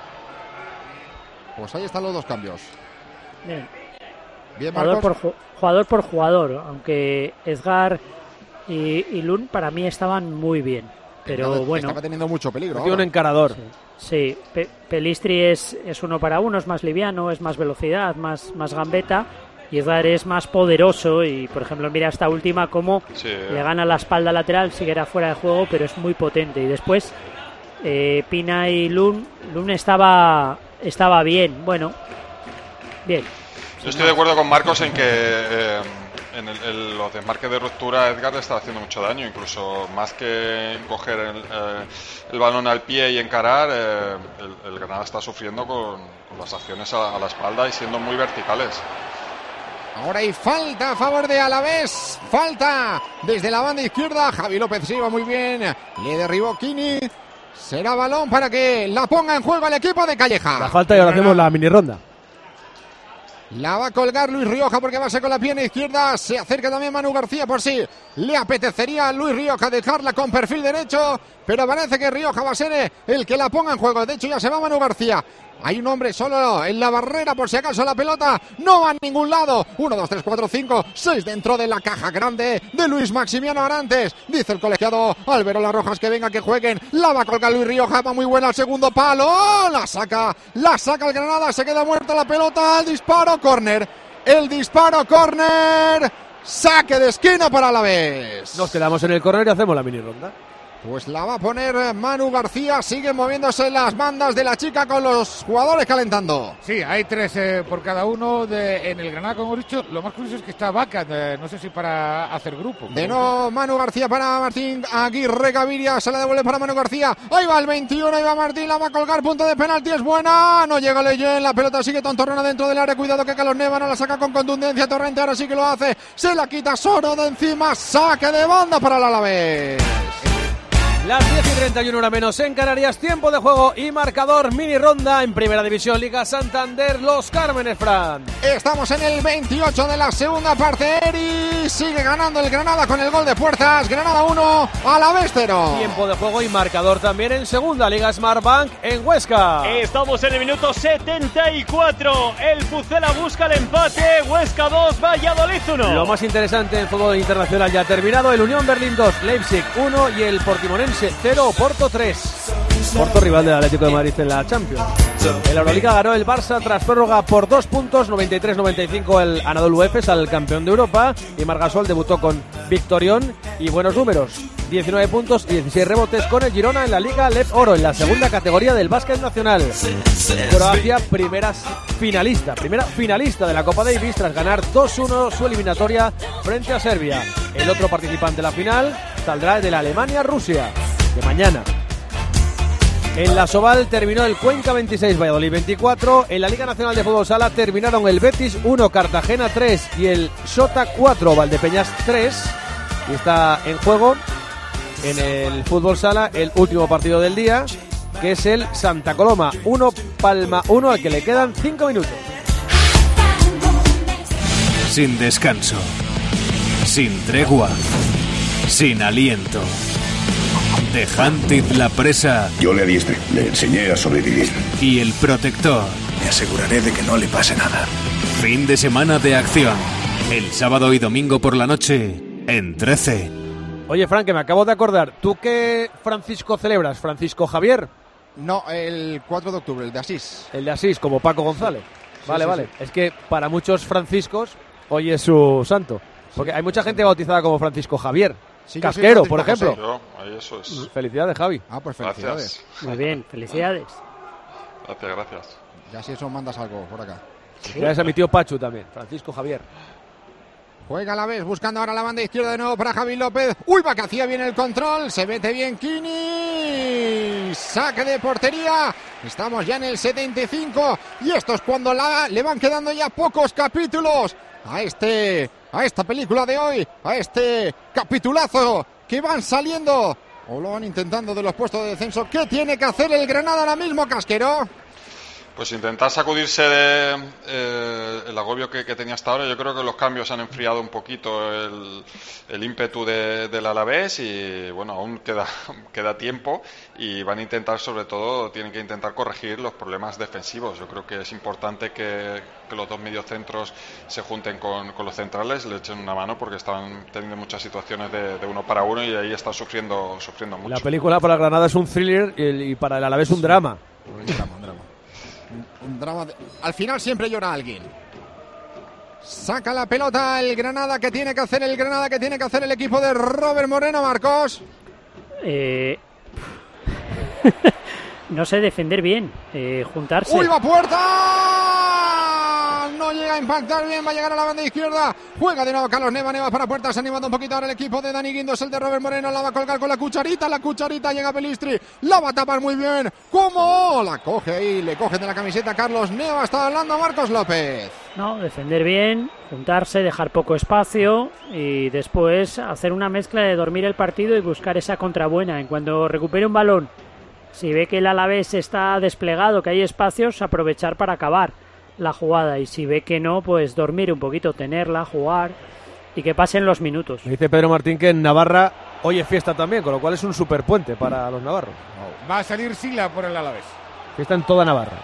Speaker 2: Pues ahí están los dos cambios.
Speaker 7: Bien.
Speaker 2: Bien,
Speaker 7: Jugador
Speaker 2: Marcos.
Speaker 7: por, ju- jugador por jugador, aunque Edgar y, y Lun para mí estaban muy bien. Pero
Speaker 2: Estaba-
Speaker 7: bueno,
Speaker 2: Estaba teniendo mucho peligro.
Speaker 1: Tiene un
Speaker 2: ahora.
Speaker 1: encarador.
Speaker 7: sí, Pe- Pelistri es, es uno para uno, es más liviano, es más velocidad, más, más gambeta. Y Edgar es más poderoso y, por ejemplo, mira esta última cómo
Speaker 8: Sí.
Speaker 7: le gana la espalda lateral, sí que era fuera de juego, pero es muy potente. Y después eh, Pina y Lun, Lun estaba, estaba bien, bueno, bien.
Speaker 8: Yo estoy de acuerdo con Marcos en que eh, en el- el- los desmarques de ruptura Edgar le está haciendo mucho daño, incluso más que coger el, eh, el balón al pie y encarar, eh, el, el Granada está sufriendo con, con las acciones a, a la espalda y siendo muy verticales.
Speaker 2: Ahora hay falta a favor de Alavés. Falta desde la banda izquierda. Javi López se iba muy bien. Le derribó Kini. Será balón para que la ponga en juego el equipo de Calleja.
Speaker 1: La falta y ahora hacemos la mini ronda.
Speaker 2: La va a colgar Luis Rioja porque va a ser con la pierna izquierda. Se acerca también Manu García por si le apetecería a Luis Rioja dejarla con perfil derecho, pero parece que Rioja va a ser el que la ponga en juego. De hecho ya se va Manu García. Hay un hombre solo en la barrera por si acaso la pelota no va a ningún lado. uno, dos, tres, cuatro, cinco, seis dentro de la caja grande de Luis Maximiano Arantes. Dice el colegiado Álvaro Las Rojas que venga, que jueguen. La va a colgar Luis Rioja, va muy buena al segundo palo. La saca, la saca el Granada, se queda muerta la pelota. El disparo, córner. El disparo, córner. Saque de esquina para Alavés.
Speaker 1: Nos quedamos en el córner y hacemos la mini ronda.
Speaker 2: Pues la va a poner Manu García. Siguen moviéndose las bandas de la chica con los jugadores calentando.
Speaker 9: Sí, hay tres eh, por cada uno de, en el Granada, como hemos dicho. Lo más curioso es que está Vaca, eh, no sé si para hacer grupo.
Speaker 2: De nuevo Manu García para Martín Aguirre Gaviria. Se la devuelve para Manu García. Ahí va el veintiuno, ahí va Martín. La va a colgar, punto de penalti, es buena. No llega Leyen, la pelota sigue Tontorrona dentro del área. Cuidado que Carlos Neva no la saca con contundencia. Torrente ahora sí que lo hace. Se la quita Soro de encima. Saque de banda para el Alavés.
Speaker 1: Las diez y treinta y uno hora menos en Canarias, tiempo de juego y marcador, mini ronda en Primera División, Liga Santander, Los Cármenes, Fran.
Speaker 2: Estamos en el veintiocho de la segunda parte, Eri sigue ganando el Granada con el gol de Puertas, Granada uno, Alavés cero.
Speaker 1: Tiempo de juego y marcador también en Segunda, Liga Smartbank en Huesca.
Speaker 3: Estamos en el minuto setenta y cuatro, el Pucela busca el empate, Huesca dos, Valladolid uno.
Speaker 1: Lo más interesante en fútbol internacional ya ha terminado, el Unión Berlín dos, Leipzig uno y el Portimonense cero, Porto tres. Porto rival del Atlético de Madrid en la Champions. En la Euroliga ganó el Barça tras prórroga por dos puntos, noventa y tres noventa y cinco el Anadolu Efes al campeón de Europa, y Margasol debutó con victorión y buenos números, diecinueve puntos y dieciséis rebotes con el Girona en la Liga Leb Oro, en la segunda categoría del básquet nacional. Croacia, primera finalista, primera finalista de la Copa Davis tras ganar dos uno su eliminatoria frente a Serbia. El otro participante de la final saldrá de la Alemania-Rusia de mañana. En la Soval terminó el Cuenca veintiséis, Valladolid veinticuatro. En la Liga Nacional de Fútbol Sala terminaron el Betis uno, Cartagena tres y el Xota cuatro, Valdepeñas tres. Y está en juego en el Fútbol Sala el último partido del día, que es el Santa Coloma uno, Palma uno, al que le quedan cinco minutos.
Speaker 10: Sin descanso, sin tregua, sin aliento. De Hunted la presa.
Speaker 11: Yo le adiestré, le enseñé a sobrevivir.
Speaker 10: Y el protector.
Speaker 11: Me aseguraré de que no le pase nada.
Speaker 10: Fin de semana de acción. El sábado y domingo por la noche en trece.
Speaker 1: Oye, Fran, que me acabo de acordar. ¿Tú qué Francisco celebras? ¿Francisco Javier?
Speaker 2: No, el cuatro de octubre, el de Asís.
Speaker 1: El de Asís, como Paco González.
Speaker 2: Sí,
Speaker 1: vale,
Speaker 2: sí,
Speaker 1: vale.
Speaker 2: sí.
Speaker 1: Es que para muchos franciscos hoy es su santo. Porque hay mucha gente bautizada como Francisco Javier.
Speaker 2: Sí,
Speaker 1: Casquero,
Speaker 2: por
Speaker 1: ejemplo.
Speaker 8: Yo, ahí eso es.
Speaker 1: Felicidades, Javi.
Speaker 2: Ah, pues felicidades.
Speaker 8: Gracias.
Speaker 7: Muy bien, felicidades.
Speaker 8: Gracias, gracias.
Speaker 2: Ya si eso mandas algo por acá.
Speaker 1: Gracias a mi tío Pachu también, Francisco Javier.
Speaker 2: Juega a la vez, buscando ahora la banda izquierda de nuevo para Javi López. Uy, va que hacía bien el control, se mete bien Kini. Saque de portería. Estamos ya en el setenta y cinco y esto es cuando la, le van quedando ya pocos capítulos a este, a esta película de hoy, a este capitulazo que van saliendo o lo van intentando de los puestos de descenso. ¿Qué tiene que hacer el Granada ahora mismo, Casquero?
Speaker 8: Pues intentar sacudirse de eh, el agobio que, que tenía hasta ahora. Yo creo que los cambios han enfriado un poquito el, el ímpetu de, del Alavés y bueno, aún queda, queda tiempo y van a intentar, sobre todo, tienen que intentar corregir los problemas defensivos. Yo creo que es importante que, que los dos mediocentros se junten con, con los centrales, le echen una mano porque están teniendo muchas situaciones de, de uno para uno y ahí están sufriendo, sufriendo mucho.
Speaker 1: La película para Granada es un thriller y, y para el Alavés un drama.
Speaker 2: Un drama, un drama. Un drama de... Al final siempre llora alguien. Saca la pelota el Granada. Que tiene que hacer el Granada? Que tiene que hacer el equipo de Robert Moreno, Marcos?
Speaker 7: Eh... no sé defender bien, eh, juntarse.
Speaker 2: ¡Uy, va Puerta! No llega a impactar bien, va a llegar a la banda izquierda. Juega de nuevo Carlos Neva, Neva para Puertas, animando un poquito ahora el equipo de Dani Guindos, el de Robert Moreno, la va a colgar con la cucharita, la cucharita, llega Pelistri, la va a tapar muy bien. ¿Cómo? La coge ahí, le coge de la camiseta Carlos Neva, está hablando Marcos López.
Speaker 7: No, defender bien, juntarse, dejar poco espacio y después hacer una mezcla de dormir el partido y buscar esa contrabuena. En cuanto recupere un balón, si ve que el Alavés está desplegado, que hay espacios, aprovechar para acabar. la jugada, y si ve que no, pues dormir un poquito, tenerla, jugar y que pasen los minutos.
Speaker 1: Me dice Pedro Martín que en Navarra hoy es fiesta también, con lo cual es un superpuente para los navarros.
Speaker 9: Va a salir Sila por el Alavés.
Speaker 1: Fiesta en toda Navarra.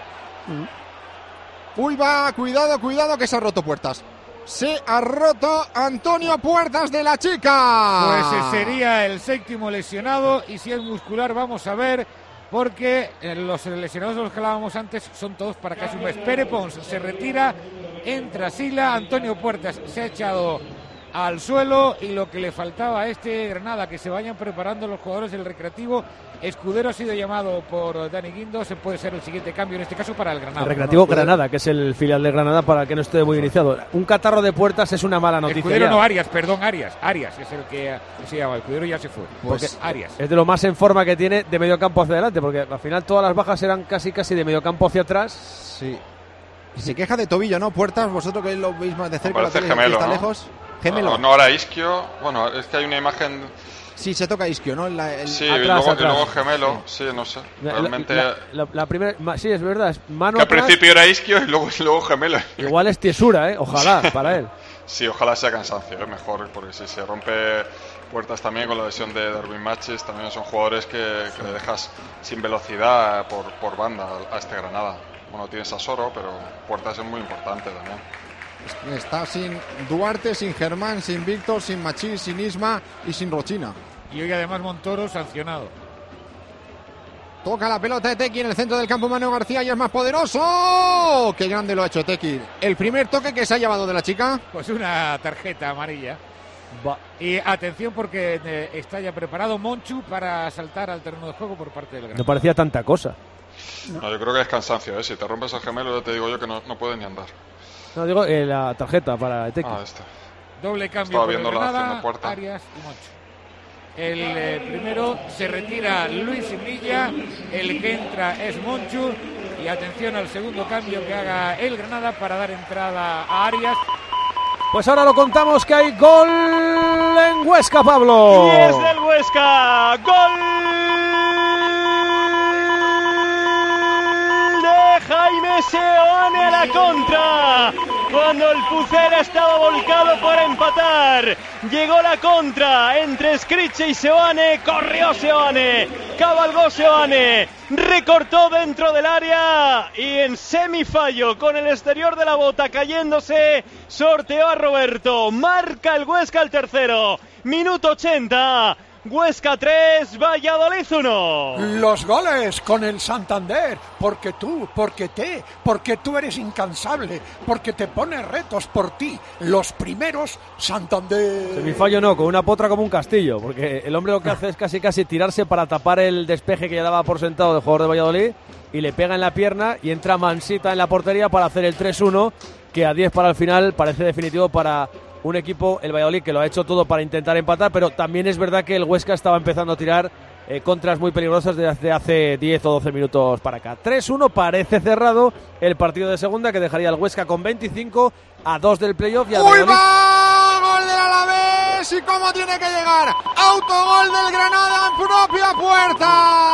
Speaker 7: Mm.
Speaker 2: Uy, va, cuidado, cuidado, que se ha roto Puertas. Se ha roto Antonio Puertas de la Chica.
Speaker 9: Pues eh, sería el séptimo lesionado, y si es muscular vamos a ver, porque eh, los lesionados de los que hablábamos antes son todos para casi un mes. Pere Pons se retira, entra Sila, Antonio Puertas se ha echado al suelo, y lo que le faltaba a este Granada, que se vayan preparando los jugadores del Recreativo. Escudero ha sido llamado por Dani Guindos, se puede ser el siguiente cambio en este caso para el Granada.
Speaker 1: El Recreativo
Speaker 9: ¿no?
Speaker 1: Granada, que es el filial de Granada, para que no esté muy iniciado. Un catarro de Puertas es una mala noticia.
Speaker 9: Escudero
Speaker 1: ya.
Speaker 9: no, Arias, perdón, Arias. Arias es el que se llama, Escudero ya se fue.
Speaker 1: Pues
Speaker 9: Arias.
Speaker 1: Es de lo más en forma que tiene de medio campo hacia adelante, porque al final todas las bajas eran casi casi de medio campo hacia atrás.
Speaker 2: Sí. Y se queja de tobillo, ¿no? Puertas, vosotros que lo veis más de cerca,
Speaker 8: parece
Speaker 2: la
Speaker 8: gemelo,
Speaker 2: está
Speaker 8: ¿no?
Speaker 2: lejos. Gemelo.
Speaker 8: No, no ahora Isquio. Bueno, es que hay una imagen.
Speaker 2: Sí, se toca Isquio, ¿no? La, el...
Speaker 8: Sí,
Speaker 1: atrás,
Speaker 8: y, luego,
Speaker 1: atrás.
Speaker 8: y luego gemelo. Sí, no sé.
Speaker 1: La,
Speaker 8: Realmente.
Speaker 1: la, la, la primera, sí, es verdad, es mano
Speaker 8: Que al
Speaker 1: atrás.
Speaker 8: principio era Isquio y luego, luego gemelo.
Speaker 1: Igual es tiesura, ¿eh? Ojalá, para él.
Speaker 8: Sí, ojalá sea cansancio, es mejor, porque si se rompe Puertas también con la lesión de Darwin Machis, también son jugadores que, que le dejas sin velocidad por, por banda a este Granada. Bueno, tienes a Soro, pero Puertas es muy importante también.
Speaker 2: Está sin Duarte, sin Germán, sin Víctor, sin Machís, sin Isma y sin Rochina.
Speaker 9: Y hoy además Montoro sancionado.
Speaker 2: Toca la pelota de Tequi en el centro del campo. Manu García y es más poderoso. ¡Qué grande lo ha hecho Tequi! El primer toque que se ha llevado de la Chica.
Speaker 9: Pues una tarjeta amarilla.
Speaker 1: Va.
Speaker 9: Y atención, porque eh, está ya preparado Monchu para saltar al terreno de juego por parte del Granada.
Speaker 1: No parecía tanta cosa.
Speaker 8: No, yo creo que es cansancio, ¿eh? Si te rompes el gemelo, ya te digo yo que no, no puedes ni andar.
Speaker 1: No, digo eh, la tarjeta para Tequi.
Speaker 8: Ah, este.
Speaker 9: Doble cambio
Speaker 8: Estaba
Speaker 9: por el
Speaker 8: viendo la acción
Speaker 9: Granada,
Speaker 8: de Puerta.
Speaker 9: Arias y Monchu. El eh, primero se retira Luis Villa, el que entra es Monchu, y atención al segundo cambio que haga el Granada para dar entrada a Arias.
Speaker 1: Pues ahora lo contamos, que hay gol en Huesca, Pablo.
Speaker 3: Y es del Huesca. Gol de Jaime Seoane a la contra. Cuando el Pucera estaba volcado para empatar, llegó la contra entre Scriche y Seoane. Corrió Seoane, cabalgó Seoane, recortó dentro del área y en semifallo, con el exterior de la bota cayéndose, sorteó a Roberto. Marca el Huesca el tercero. Minuto ochenta. Huesca tres, Valladolid uno.
Speaker 5: Los goles con el Santander, porque tú, porque te, porque tú eres incansable, porque te pones retos por ti. Los primeros, Santander.
Speaker 1: Semifallo no, con una potra como un castillo, porque el hombre lo que hace es casi casi tirarse para tapar el despeje que ya daba por sentado del jugador de Valladolid, y le pega en la pierna y entra Mansita en la portería para hacer el tres uno, que a diez para el final parece definitivo para un equipo, el Valladolid, que lo ha hecho todo para intentar empatar, pero también es verdad que el Huesca estaba empezando a tirar eh, contras muy peligrosas desde hace diez o doce minutos para acá. tres uno, parece cerrado el partido de segunda, que dejaría al Huesca con veinticinco a dos del playoff. Y al
Speaker 2: ¡Uy,
Speaker 1: Valladolid...
Speaker 2: va! ¡Gol del Alavés! ¿Y cómo tiene que llegar? ¡Autogol del Granada en propia puerta!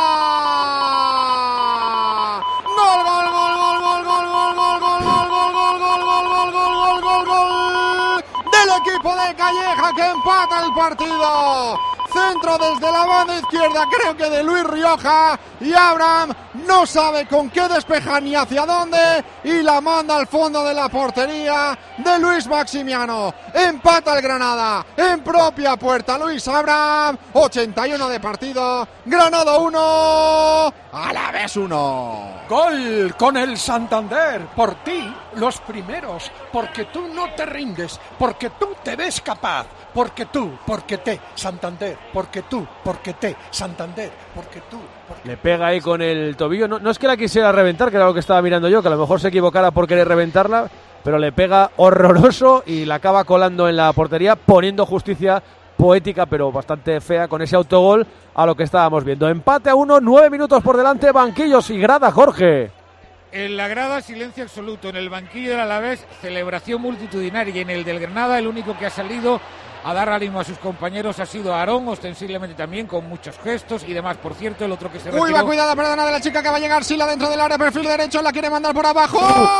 Speaker 2: ¡Gol, gol, gol, gol, gol, gol, gol, gol, gol, gol, gol, gol, gol, gol, gol, gol, gol, gol! Del equipo de Calleja, que empata el partido. Centro desde la banda izquierda, creo que de Luis Rioja, y Abraham no sabe con qué despejar ni hacia dónde, y la manda al fondo de la portería de Luis Maximiano. Empata el Granada en propia puerta. Luis Abraham, ochenta y uno de partido. Granada uno, Alavés uno.
Speaker 5: Gol con el Santander, por ti, los primeros, porque tú no te rindes, porque tú te ves capaz, porque tú, porque te, Santander, porque tú, porque te, Santander, porque tú. Porque...
Speaker 1: Le pega ahí con el tobillo, no, no es que la quisiera reventar, que era lo que estaba mirando yo, que a lo mejor se equivocara por querer reventarla, pero le pega horroroso y la acaba colando en la portería, poniendo justicia poética, pero bastante fea, con ese autogol a lo que estábamos viendo. Empate a uno, nueve minutos por delante, banquillos y grada, Jorge.
Speaker 9: En la grada, silencio absoluto. En el banquillo del Alavés, celebración multitudinaria. Y en el del Granada, el único que ha salido a dar ánimo a sus compañeros ha sido Aarón, ostensiblemente también con muchos gestos y demás. Por cierto, el otro que se retiró...
Speaker 2: Uy, va, cuidado, perdona de la Chica, que va a llegar Sila dentro del área, perfil derecho, la quiere mandar por abajo.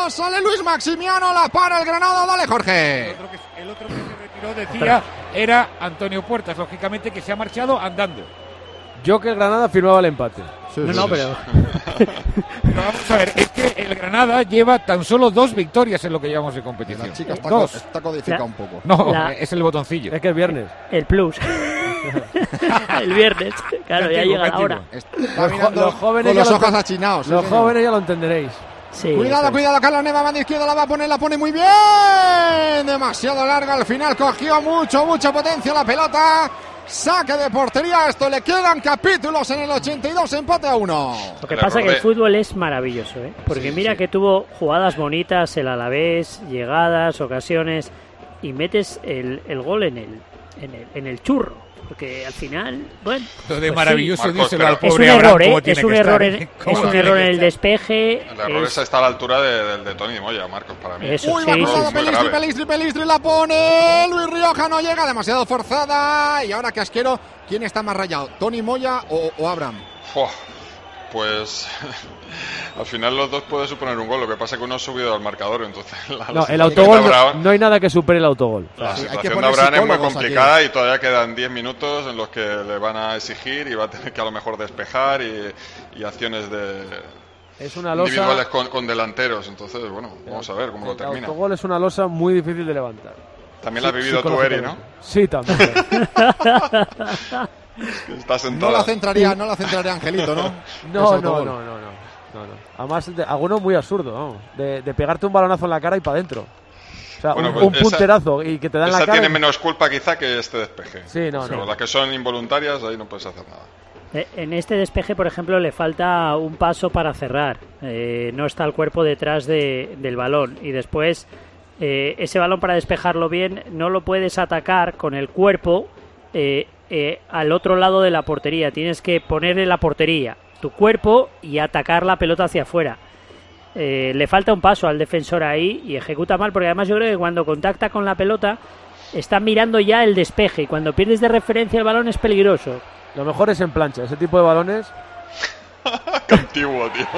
Speaker 2: sale Luis Maximiano, la para el Granada, dale Jorge.
Speaker 9: El otro que, el otro que se retiró, decía, era Antonio Puertas, lógicamente, que se ha marchado andando.
Speaker 1: Yo que el Granada firmaba el empate.
Speaker 2: Sí,
Speaker 1: no,
Speaker 2: sí,
Speaker 1: no,
Speaker 2: sí.
Speaker 1: pero...
Speaker 9: Pero vamos a ver, es que el Granada lleva tan solo dos victorias en lo que llevamos de competición.
Speaker 2: La chica está,
Speaker 9: dos.
Speaker 2: co- está codificada un poco.
Speaker 9: No,
Speaker 7: La-
Speaker 9: es el botoncillo.
Speaker 1: Es que es viernes.
Speaker 7: El plus. El viernes. Claro, ya
Speaker 9: Cántico,
Speaker 7: llega la
Speaker 9: cántico.
Speaker 7: hora.
Speaker 2: Está
Speaker 1: Los,
Speaker 2: mirando
Speaker 1: jo- los jóvenes
Speaker 2: con
Speaker 1: ya
Speaker 2: los
Speaker 1: lo
Speaker 2: ojos
Speaker 1: enten-
Speaker 2: achinados. sí,
Speaker 1: Los
Speaker 2: señor.
Speaker 1: jóvenes ya lo entenderéis.
Speaker 7: Sí,
Speaker 2: Cuidado,
Speaker 7: eso es.
Speaker 2: cuidado, Carlos Neva, banda izquierda la va a poner, la pone muy bien. Demasiado larga al final, cogió mucho, mucha potencia la pelota. Saque de portería, esto le quedan capítulos en el ochenta y dos, empate a uno.
Speaker 7: Lo que
Speaker 8: El
Speaker 7: pasa es que
Speaker 8: error
Speaker 7: el
Speaker 8: de-
Speaker 7: fútbol es maravilloso, ¿eh? Porque
Speaker 8: Sí,
Speaker 7: mira
Speaker 8: sí.
Speaker 7: que tuvo jugadas bonitas el Alavés, llegadas, ocasiones, y metes el, el gol en el, en el en el churro. Porque al final, bueno,
Speaker 9: Lo de
Speaker 7: pues
Speaker 9: maravilloso,
Speaker 8: sí.
Speaker 9: díselo
Speaker 8: Marcos,
Speaker 9: al
Speaker 7: es un
Speaker 9: pobre Abraham,
Speaker 7: error,
Speaker 9: cómo
Speaker 7: ¿eh?
Speaker 9: tiene
Speaker 7: Es un
Speaker 9: que
Speaker 7: error,
Speaker 9: estar,
Speaker 7: en,
Speaker 9: ¿eh? Cómo
Speaker 7: es un
Speaker 9: tiene
Speaker 7: error
Speaker 9: que
Speaker 7: en el
Speaker 9: estar.
Speaker 7: despeje.
Speaker 8: El error
Speaker 7: es-
Speaker 8: ese está a la altura de- del de Tony Moya, Marcos, para mí.
Speaker 7: Eso,
Speaker 2: Uy,
Speaker 7: sí,
Speaker 2: va
Speaker 7: sí,
Speaker 2: cruzado
Speaker 7: sí.
Speaker 2: Pelistri,
Speaker 8: grave.
Speaker 2: Pelistri, Pelistri la pone. Luis Rioja no llega, demasiado forzada. Y ahora Casquero, ¿quién está más rayado? ¿Tony Moya o, o Abraham?
Speaker 8: Fua, Pues al final los dos puede suponer un gol. Lo que pasa es que uno ha subido al marcador, entonces la,
Speaker 1: No,
Speaker 8: la
Speaker 1: el
Speaker 8: situación
Speaker 1: autogol,
Speaker 8: de
Speaker 1: no,
Speaker 8: Abraham-
Speaker 1: no hay nada que supere el autogol.
Speaker 8: La
Speaker 2: Sí, hay que
Speaker 8: situación de
Speaker 2: poner
Speaker 8: Abraham es muy
Speaker 2: psicólogos
Speaker 8: complicada y todavía quedan diez minutos en los que le van a exigir y va a tener que a lo mejor despejar y, y acciones de
Speaker 1: Es una
Speaker 8: individuales
Speaker 1: losa.
Speaker 8: con, con delanteros. Entonces, bueno, vamos a ver cómo lo
Speaker 1: El
Speaker 8: termina.
Speaker 1: autogol es una losa muy difícil de levantar.
Speaker 8: También la has vivido tú, Eri, ¿no?
Speaker 1: Sí, también.
Speaker 8: Está sentada.
Speaker 2: No la centraría, no la centraría Angelito, ¿no?
Speaker 1: No,
Speaker 2: Ese
Speaker 1: no, no,
Speaker 2: autogol.
Speaker 1: no, no, no, no. Además, de, alguno muy absurdo, vamos, de, de pegarte un balonazo en la cara y para adentro. O sea,
Speaker 8: Bueno,
Speaker 1: un,
Speaker 8: pues
Speaker 1: un
Speaker 8: esa-
Speaker 1: punterazo y que te dan
Speaker 8: Esa
Speaker 1: la cara.
Speaker 8: tiene
Speaker 1: y-
Speaker 8: menos culpa quizá que este despeje.
Speaker 1: Sí, no,
Speaker 8: Pero
Speaker 1: no.
Speaker 8: las que son involuntarias, ahí no puedes hacer nada.
Speaker 7: Eh, En este despeje, por ejemplo, le falta un paso para cerrar. Eh, no está el cuerpo detrás de- del balón. Y después, eh, ese balón para despejarlo bien, no lo puedes atacar con el cuerpo eh, eh, al otro lado de la portería. Tienes que ponerle la portería, tu cuerpo, y atacar la pelota hacia afuera. Eh, le falta un paso al defensor ahí y ejecuta mal, porque además yo creo que cuando contacta con la pelota está mirando ya el despeje y cuando pierdes de referencia el balón es peligroso.
Speaker 1: Lo mejor es en plancha, ese tipo de balones.
Speaker 8: Qué antiguo, tío.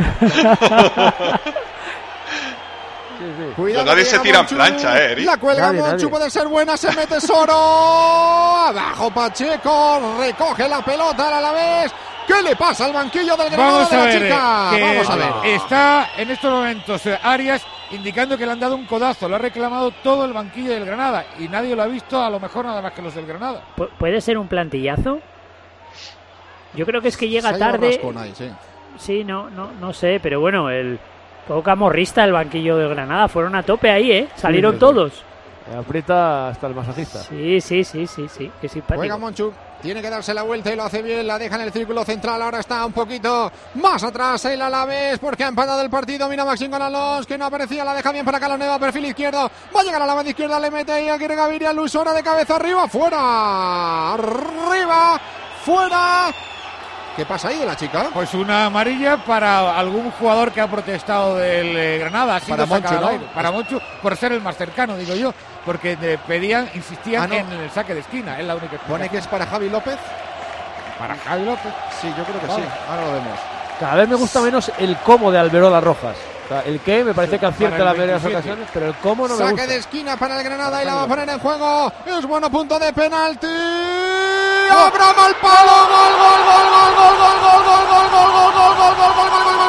Speaker 1: Sí, sí.
Speaker 2: Cuidado,
Speaker 8: Nadie
Speaker 2: que
Speaker 8: se
Speaker 2: llega
Speaker 8: tira en
Speaker 2: Monchu.
Speaker 8: plancha, eh, Eri.
Speaker 2: La cuelga
Speaker 1: Nadie,
Speaker 2: Monchu,
Speaker 1: nadie.
Speaker 2: puede ser buena, se mete Soro. Abajo Pacheco, recoge la pelota a la vez. ¿Qué le pasa al banquillo del Granada
Speaker 9: Vamos
Speaker 2: de
Speaker 9: a
Speaker 2: la
Speaker 9: ver,
Speaker 2: chica?
Speaker 9: que
Speaker 2: Vamos a ver.
Speaker 9: está en estos momentos eh, Arias indicando que le han dado un codazo, lo ha reclamado todo el banquillo del Granada y nadie lo ha visto, a lo mejor nada más que los del Granada.
Speaker 7: Pu- ¿Puede ser un plantillazo? Yo creo que es que llega
Speaker 2: Se ha llevado
Speaker 7: tarde.
Speaker 2: rascón ahí, sí.
Speaker 7: Sí, no, no, no sé, pero bueno, el poco camorrista el banquillo de Granada fueron a tope ahí, ¿eh? Salieron
Speaker 1: sí, sí.
Speaker 7: todos.
Speaker 1: Aprieta hasta el masajista.
Speaker 7: Sí, sí, sí, sí, sí, qué simpático.
Speaker 2: Juega Monchu, tiene que darse la vuelta y lo hace bien, la deja en el círculo central, ahora está un poquito más atrás el Alavés porque ha empatado el partido, mira Maxim con Alonso que no aparecía, la deja bien para Carlos Neva, perfil izquierdo, va a llegar a la banda izquierda, le mete ahí a quiere Gaviria, Luis Hora de cabeza arriba, fuera, arriba, fuera. ¿Qué pasa ahí de la chica?
Speaker 9: Pues una amarilla para algún jugador que ha protestado del eh, Granada, ha sido
Speaker 2: Para
Speaker 9: sacado
Speaker 2: Monchu,
Speaker 9: al
Speaker 2: ¿no?
Speaker 9: aire. Para Monchu, por ser el más cercano, digo yo, porque eh, pedían, insistían
Speaker 2: Ah, no.
Speaker 9: en el saque de esquina, es la única
Speaker 2: Pone que es para Javi López.
Speaker 9: para Javi López.
Speaker 2: Sí, yo creo que
Speaker 9: Vale.
Speaker 2: sí, ahora lo vemos.
Speaker 1: Cada vez me gusta menos el cómo de Alberola Rojas. O sea, el qué me parece que acierta
Speaker 9: para
Speaker 1: en
Speaker 9: el
Speaker 1: las varias
Speaker 9: veintisiete.
Speaker 1: ocasiones, pero el cómo no me
Speaker 2: Saque
Speaker 1: gusta.
Speaker 2: de esquina para el Granada y la va a poner en juego. Es bueno, punto de penalti. Abraham al palo. Gol, gol, gol, gol, gol, gol, gol, gol, gol, gol, gol, gol, gol, gol,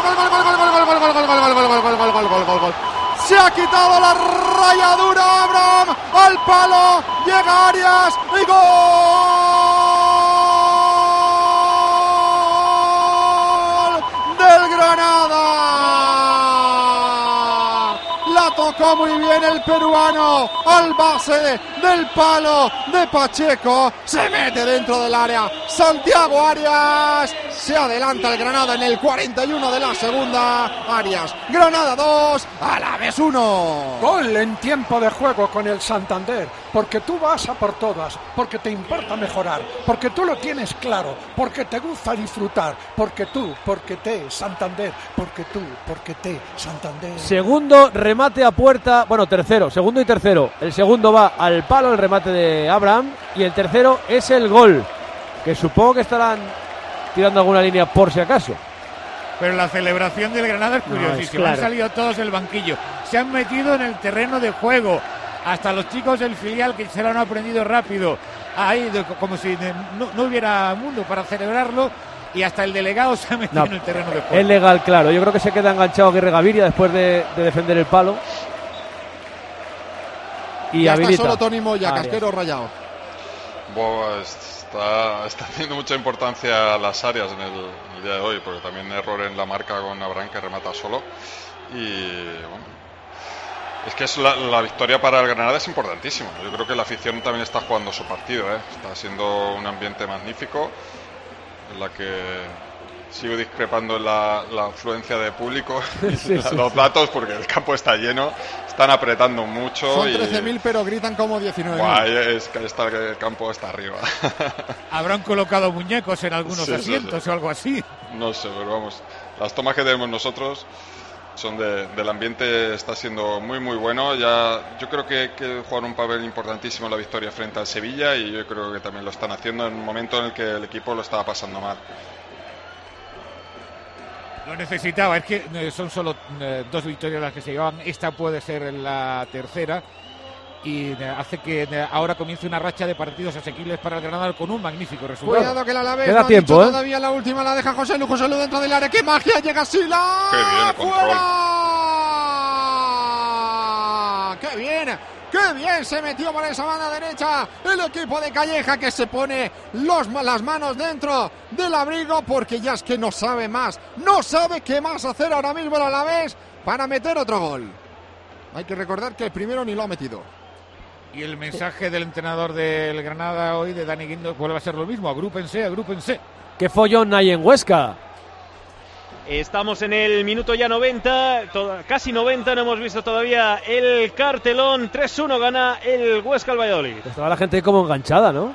Speaker 2: gol, gol, gol. Se ha quitado la rayadura Abraham al palo. Llega Arias y gol del Granada. La tocó muy bien el peruano al base del palo de Pacheco. Se mete dentro del área. Santiago Arias. Se adelanta el Granada en el cuarenta y uno de la segunda. Arias. Granada dos. Alavés uno.
Speaker 5: Gol en tiempo de juego con el Santander, porque tú vas a por todas, porque te importa mejorar, porque tú lo tienes claro, porque te gusta disfrutar, porque tú, porque te, Santander, porque tú, porque te, Santander.
Speaker 1: Segundo remate a puerta, bueno, tercero, segundo y tercero. El segundo va al palo, el remate de Abraham, y el tercero es el gol, que supongo que estarán tirando alguna línea por si acaso.
Speaker 9: pero la celebración del Granada es curiosísima. No, es claro. Han salido todos del banquillo, se han metido en el terreno de juego, hasta los chicos del filial que se lo han aprendido rápido, ahí como si no, no hubiera mundo para celebrarlo, y hasta el delegado se ha metido no, en el terreno de juego.
Speaker 1: Es legal, claro. Yo creo que se queda enganchado Aguirre Gaviria después de, de defender el palo. Y
Speaker 2: ya
Speaker 1: habilita.
Speaker 2: Está solo Toni Moya, Casquero rayado.
Speaker 8: Bueno, está, está teniendo mucha importancia las áreas en el, el día de hoy, porque también error en la marca con Abraham, que remata solo. Y bueno, es que es la, la victoria para el Granada es importantísima. Yo creo que la afición también está jugando su partido, ¿eh? Está siendo un ambiente magnífico, en la que sigo discrepando en la, la afluencia de público, sí, la, sí, los sí. datos, porque el campo está lleno, están apretando mucho.
Speaker 2: Son trece mil, pero gritan como diecinueve mil.
Speaker 8: Es que está, el campo está arriba.
Speaker 9: Habrán colocado muñecos en algunos sí, asientos sí, sí. o algo así.
Speaker 8: No sé, pero vamos, las tomas que tenemos nosotros son de, del ambiente, está siendo muy muy bueno. Ya yo creo que, que jugaron un papel importantísimo en la victoria frente al Sevilla, y yo creo que también lo están haciendo en un momento en el que el equipo lo estaba pasando mal.
Speaker 9: Lo necesitaba, es que son solo eh, dos victorias las que se llevan, esta puede ser la tercera, y eh, hace que eh, ahora comience una racha de partidos asequibles para el Granada con un magnífico resultado.
Speaker 2: Cuidado que la Alavés
Speaker 1: no ha
Speaker 2: tiempo,
Speaker 1: dicho
Speaker 2: ¿eh? Todavía la última la deja José Lu, José Lu dentro del área, ¡qué magia! Llega Sila.
Speaker 8: ¡Qué bien el control!
Speaker 2: ¡Fuera! ¡Qué bien! ¡Qué bien se metió por esa banda derecha el equipo de Calleja, que se pone los, las manos dentro del abrigo, porque ya es que no sabe más, no sabe qué más hacer ahora mismo el Alavés para meter otro gol. Hay que recordar que el primero ni lo ha metido.
Speaker 9: Y el mensaje del entrenador del Granada hoy, de Dani Guindos, vuelve a ser lo mismo: agrúpense, agrúpense.
Speaker 1: ¡Qué follón hay en Huesca!
Speaker 3: Estamos en el minuto ya noventa, to- casi noventa, no hemos visto todavía el cartelón. tres uno gana el Huesca al Valladolid.
Speaker 1: Estaba la gente como enganchada, ¿no?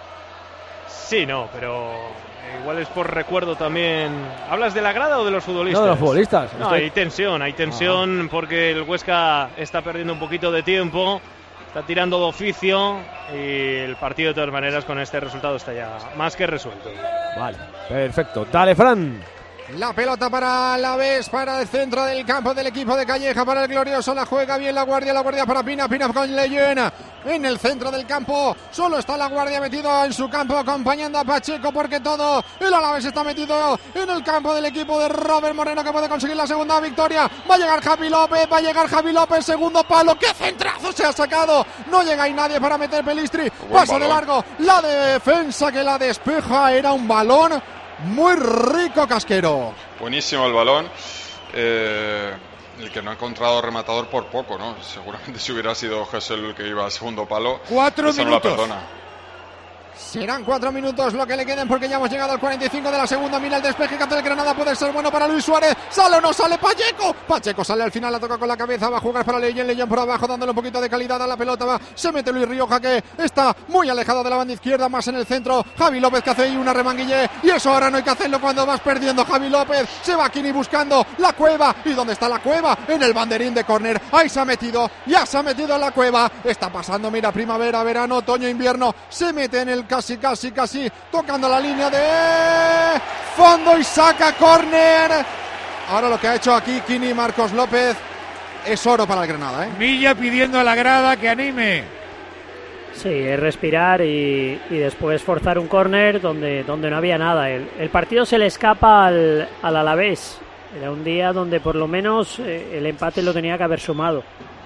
Speaker 3: Sí, no, pero igual es por recuerdo también. ¿Hablas de la grada o de los futbolistas?
Speaker 1: No, de los futbolistas.
Speaker 3: No, hay tensión, hay tensión ah. porque el Huesca está perdiendo un poquito de tiempo, está tirando de oficio, y el partido de todas maneras con este resultado está ya más que resuelto.
Speaker 1: Vale, perfecto. Dale, Fran.
Speaker 2: La pelota para Alavés, para el centro del campo del equipo de Calleja, para el glorioso, la juega bien la guardia, la guardia para Pina, Pina con Leyen en el centro del campo, solo está la guardia metido en su campo acompañando a Pacheco, porque todo el Alavés está metido en el campo del equipo de Robert Moreno, que puede conseguir la segunda victoria. Va a llegar Javi López, va a llegar Javi López, segundo palo, ¡qué centrazo se ha sacado! No llega ahí nadie para meter Pelistri, pasa de largo la defensa que la despeja, era un balón muy rico, Casquero.
Speaker 8: Buenísimo el balón. Eh, el que no ha encontrado rematador por poco, ¿no? Seguramente si hubiera sido Jesús el que iba al segundo palo,
Speaker 9: cuatro
Speaker 8: esa
Speaker 9: minutos.
Speaker 8: No la perdona.
Speaker 2: Serán cuatro minutos lo que le queden, porque ya hemos llegado al cuarenta y cinco de la segunda. Mira el despeje que hace el Granada, puede ser bueno para Luis Suárez. ¿Sale o no sale Pacheco? Pacheco sale al final, la toca con la cabeza, va a jugar para Leyen, Leyen por abajo, dándole un poquito de calidad a la pelota. Va, se mete Luis Rioja, que está muy alejado de la banda izquierda, más en el centro. Javi López, que hace ahí una remanguille, y eso ahora no hay que hacerlo cuando vas perdiendo. Javi López, se va Kini buscando la Cueva. ¿Y dónde está la Cueva? En el banderín de córner. Ahí se ha metido, ya se ha metido en la Cueva. Está pasando, mira, primavera, verano, otoño, invierno. Se mete en el casi, casi, casi tocando la línea de fondo y saca córner. Ahora lo que ha hecho aquí Kini Marcos López es oro para el Granada, ¿eh?
Speaker 9: Milla pidiendo a la grada que anime.
Speaker 7: Sí, es respirar y, y después forzar un córner donde, donde no había nada. El, el partido se le escapa al, al Alavés. Era un día donde por lo menos eh, el empate lo tenía que haber sumado.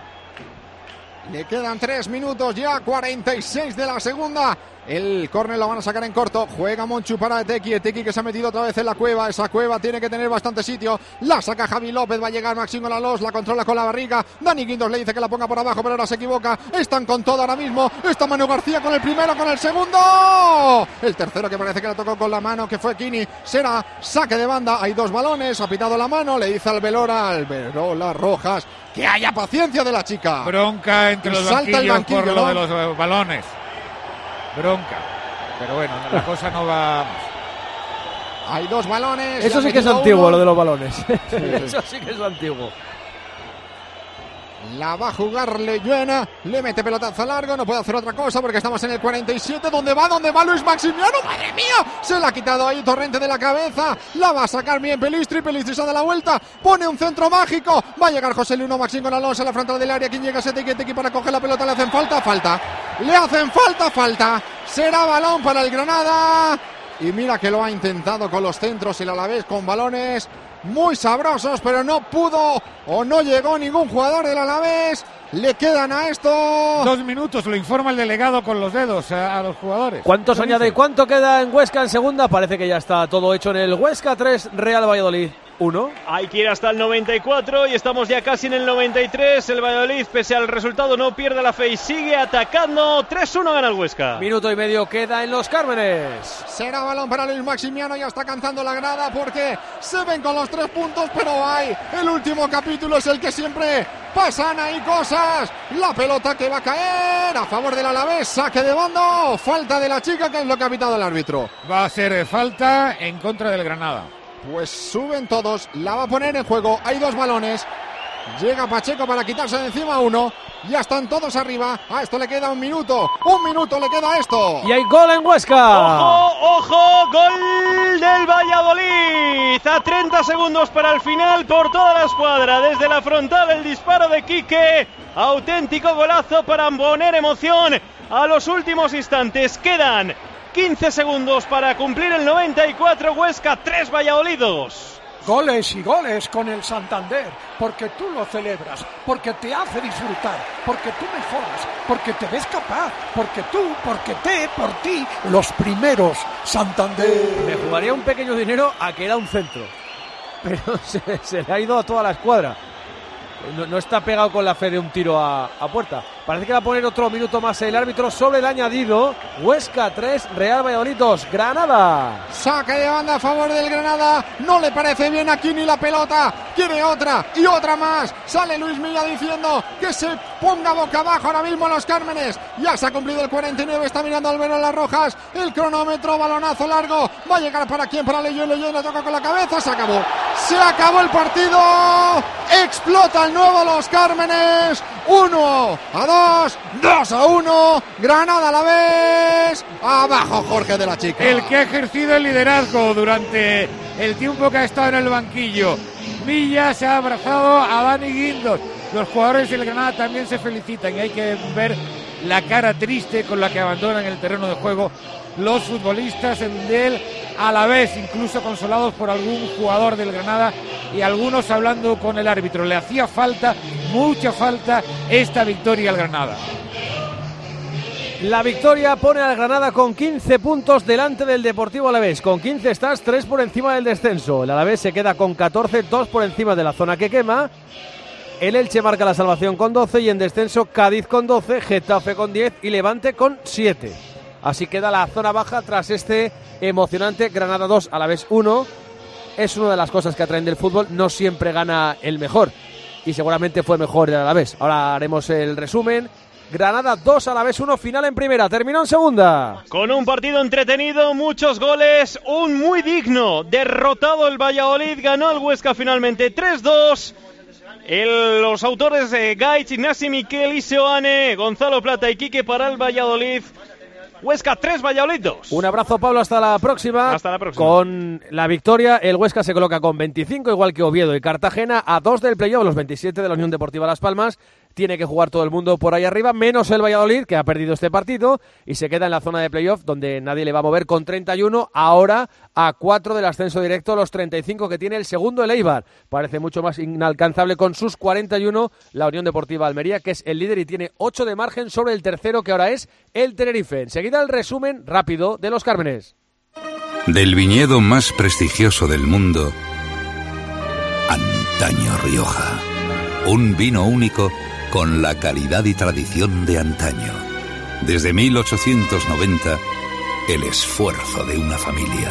Speaker 2: Le quedan tres minutos ya, cuarenta y seis de la segunda. El córner lo van a sacar en corto. Juega Monchu para Eteki. Eteki que se ha metido otra vez en la Cueva. Esa Cueva tiene que tener bastante sitio. La saca Javi López. Va a llegar Maximo Lalos. La controla con la barriga. Dani Guindos le dice que la ponga por abajo, pero ahora se equivoca. Están con todo ahora mismo. Está Manu García con el primero, con el segundo. El tercero, que parece que la tocó con la mano, que fue Kini. Será saque de banda. Hay dos balones. Ha pitado la mano. Le dice al Velora, al Verola Rojas, que haya paciencia de la chica.
Speaker 9: Bronca entre
Speaker 2: y
Speaker 9: los
Speaker 2: salta
Speaker 9: banquillos
Speaker 2: el banquillo,
Speaker 9: por lo
Speaker 2: ¿no?
Speaker 9: de los balones. Bronca. Pero bueno, la cosa no va.
Speaker 2: Hay dos balones.
Speaker 1: Eso sí que es antiguo, uno. Lo de los balones. Sí, sí. Eso sí que es antiguo.
Speaker 2: La va a jugar Leyen, le mete pelotazo largo, no puede hacer otra cosa porque estamos en el cuarenta y siete. ¿Dónde va? ¿Dónde va Luis Maximiano? ¡Madre mía! Se la ha quitado ahí Torrente de la cabeza. La va a sacar bien Pelistri. Pelistri se da la vuelta. Pone un centro mágico. Va a llegar José Luno Maxín con Alonso a la frontal del área. ¿Quién llega? Setequetequi para coger la pelota. ¿Le hacen falta? Falta. Le hacen falta, falta. Será balón para el Granada. Y mira que lo ha intentado con los centros y el Alavés con balones muy sabrosos, pero no pudo o no llegó ningún jugador del Alavés. Le quedan a esto
Speaker 9: dos minutos, lo informa el delegado con los dedos a, a los jugadores.
Speaker 1: ¿Cuántos añade y cuánto queda en Huesca en segunda? Parece que ya está todo hecho en el Huesca tres, Real Valladolid uno.
Speaker 3: Hay que ir hasta el noventa y cuatro y estamos ya casi en el noventa y tres. El Valladolid, pese al resultado, no pierde la fe y sigue atacando. tres uno gana el Huesca.
Speaker 1: Minuto y medio queda en Los Cármenes.
Speaker 2: Será balón para Luis Maximiano. Ya está cantando la grada porque se ven con los tres puntos, pero hay el último capítulo, es el que siempre pasan ahí cosas. La pelota que va a caer a favor del Alavés. Saque de banda. Falta de la chica, que es lo que ha pitado el árbitro.
Speaker 9: Va a ser falta en contra del Granada.
Speaker 2: Pues suben todos, la va a poner en juego, hay dos balones, llega Pacheco para quitarse de encima uno, ya están todos arriba, a esto le queda un minuto, un minuto le queda a esto.
Speaker 1: Y hay gol en Huesca.
Speaker 3: ¡Ojo, ojo! ¡Gol del Valladolid! A treinta segundos para el final por toda la escuadra, desde la frontal el disparo de Quique, auténtico golazo para poner emoción a los últimos instantes, quedan quince segundos para cumplir el noventa y cuatro. Huesca tres, Valladolid dos.
Speaker 5: Goles y goles con el Santander, porque tú lo celebras, porque te hace disfrutar, porque tú mejoras, porque te ves capaz, porque tú, porque te, por ti, los primeros. Santander.
Speaker 1: Me jugaría un pequeño dinero a que era un centro, pero se, se le ha ido a toda la escuadra. No, no está pegado con la fe de un tiro a, a puerta. Parece que va a poner otro minuto más el árbitro sobre el añadido. Huesca tres, Real Valladolid dos. Granada.
Speaker 2: Saque de banda a favor del Granada. No le parece bien aquí ni la pelota. Quiere otra y otra más. Sale Luis Milla diciendo que se ponga boca abajo ahora mismo a Los Cármenes. Ya se ha cumplido el cuarenta y nueve. Está mirando Albero Las Rojas. El cronómetro, balonazo largo. Va a llegar para quién, para Leyen. Leyen le toca con la cabeza. Se acabó. Se acabó el partido. Explota el nuevo Los Cármenes. uno a dos, dos a uno. Granada a la vez. Abajo Jorge de la Chica.
Speaker 9: El que ha ejercido el liderazgo durante el tiempo que ha estado en el banquillo. Milla se ha abrazado a Dani Guindos. Los jugadores del Granada también se felicitan y hay que ver la cara triste con la que abandonan el terreno de juego los futbolistas del Alavés, incluso consolados por algún jugador del Granada y algunos hablando con el árbitro. Le hacía falta, mucha falta, esta victoria al Granada.
Speaker 1: La victoria pone al Granada con quince puntos delante del Deportivo Alavés. Con quince estás, tres por encima del descenso. El Alavés se queda con catorce, dos por encima de la zona que quema. El Elche marca la salvación con doce y en descenso Cádiz con doce, Getafe con diez y Levante con siete. Así queda la zona baja tras este emocionante Granada dos, Alavés uno. Es una de las cosas que atraen del fútbol, no siempre gana el mejor y seguramente fue mejor el Alavés. Ahora haremos el resumen. Granada dos, Alavés uno, final en primera, terminó en segunda.
Speaker 3: Con un partido entretenido, muchos goles, un muy digno. Derrotado el Valladolid, ganó el Huesca finalmente tres dos. El, los autores de Gaich, Ignasi Miquel y Seoane, Gonzalo Plata y Quique para el Valladolid. Huesca tres, Valladolid dos.
Speaker 1: Un abrazo, Pablo, hasta la próxima.
Speaker 3: Hasta la próxima.
Speaker 1: Con la victoria, el Huesca se coloca con veinticinco, igual que Oviedo y Cartagena, a dos del playoff, los veintisiete de la Unión Deportiva Las Palmas. Tiene que jugar todo el mundo por ahí arriba, menos el Valladolid, que ha perdido este partido y se queda en la zona de playoff, donde nadie le va a mover con treinta y uno, ahora a cuatro del ascenso directo, los treinta y cinco que tiene el segundo, el Eibar. Parece mucho más inalcanzable con sus cuarenta y uno, la Unión Deportiva Almería, que es el líder y tiene ocho de margen sobre el tercero, que ahora es el Tenerife. Enseguida el resumen rápido de Los Cármenes.
Speaker 6: Del viñedo más prestigioso del mundo, Antaño Rioja. Un vino único con la calidad y tradición de antaño. Desde mil ochocientos noventa, el esfuerzo de una familia.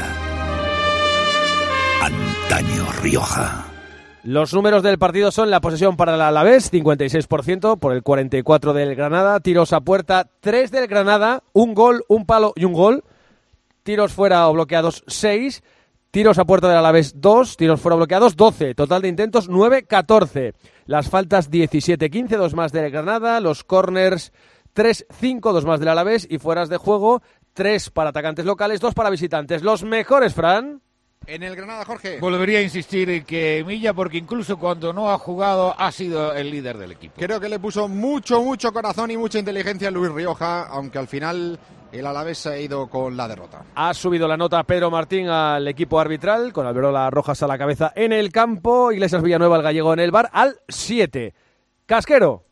Speaker 6: Antaño Rioja.
Speaker 1: Los números del partido son la posesión para el Alavés, cincuenta y seis por ciento por el cuarenta y cuatro por ciento del Granada. Tiros a puerta, tres del Granada, un gol, un palo y un gol. Tiros fuera o bloqueados, seis. Tiros a puerta del Alavés dos, tiros fuera bloqueados doce, total de intentos nueve catorce. Las faltas diecisiete quince, dos más del Granada, los corners tres cinco, dos más del Alavés y fueras de juego tres para atacantes locales, dos para visitantes. Los mejores, Fran.
Speaker 2: En el Granada, Jorge.
Speaker 9: Volvería a insistir en que Milla, porque incluso cuando no ha jugado, ha sido el líder del equipo.
Speaker 2: Creo que le puso mucho, mucho corazón y mucha inteligencia a Luis Rioja, aunque al final el Alavés se ha ido con la derrota.
Speaker 1: Ha subido la nota Pedro Martín al equipo arbitral, con Alberola Rojas a la cabeza en el campo, Iglesias Villanueva, el gallego en el bar, al siete. Casquero.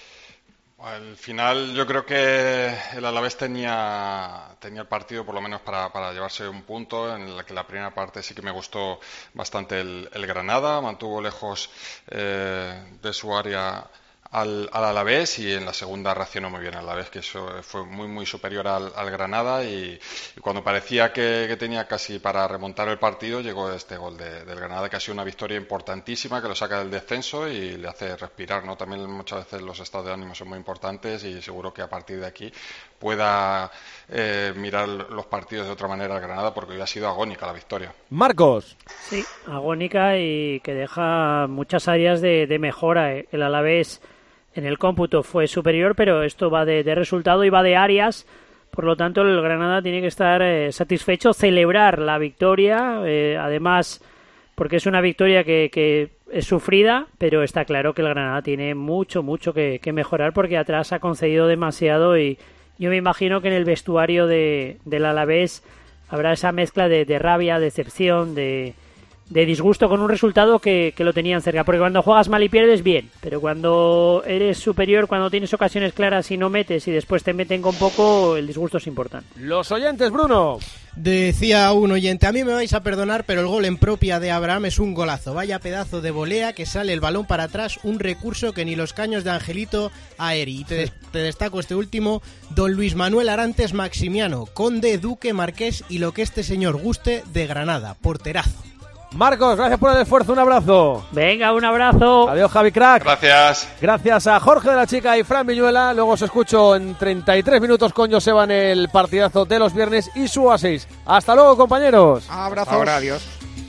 Speaker 8: Al final yo creo que el Alavés tenía, tenía el partido por lo menos para, para llevarse un punto, en la que la primera parte sí que me gustó bastante el, el Granada, mantuvo lejos eh, de su área al, al Alavés y en la segunda reaccionó muy bien al Alavés, que eso fue muy muy superior al, al Granada y, y cuando parecía que, que tenía casi para remontar el partido llegó este gol de, del Granada, que ha sido una victoria importantísima que lo saca del descenso y le hace respirar, ¿no? También muchas veces los estados de ánimo son muy importantes y seguro que a partir de aquí pueda eh, mirar los partidos de otra manera al Granada, porque hoy ha sido agónica la victoria.
Speaker 1: Marcos.
Speaker 7: Sí, agónica y que deja muchas áreas de, de mejora. El Alavés en el cómputo fue superior, pero esto va de, de resultado y va de áreas. Por lo tanto, el Granada tiene que estar eh, satisfecho, celebrar la victoria. Eh, además, porque es una victoria que, que es sufrida, pero está claro que el Granada tiene mucho, mucho que, que mejorar, porque atrás ha concedido demasiado y yo me imagino que en el vestuario de, del Alavés habrá esa mezcla de, de rabia, decepción, de... de disgusto con un resultado que, que lo tenían cerca, porque cuando juegas mal y pierdes, bien, pero cuando eres superior, cuando tienes ocasiones claras y no metes y después te meten con poco, el disgusto es importante.
Speaker 1: Los oyentes, Bruno.
Speaker 12: Decía un oyente, a mí me vais a perdonar, pero el gol en propia de Abraham es un golazo, vaya pedazo de volea que sale el balón para atrás, un recurso que ni los caños de Angelito Aeri. Y te, te destaco este último, don Luis Manuel Arantes Maximiano, conde, duque, marqués y lo que este señor guste de Granada, porterazo.
Speaker 1: Marcos, gracias por el esfuerzo, un abrazo.
Speaker 7: Venga, un abrazo.
Speaker 1: Adiós, Javi Crack.
Speaker 8: Gracias.
Speaker 1: Gracias a Jorge de la Chica y Fran Viñuela. Luego os escucho en treinta y tres minutos con Joseba en el partidazo de los viernes y su a seis. Hasta luego, compañeros.
Speaker 2: Abrazos.
Speaker 9: Ahora, adiós.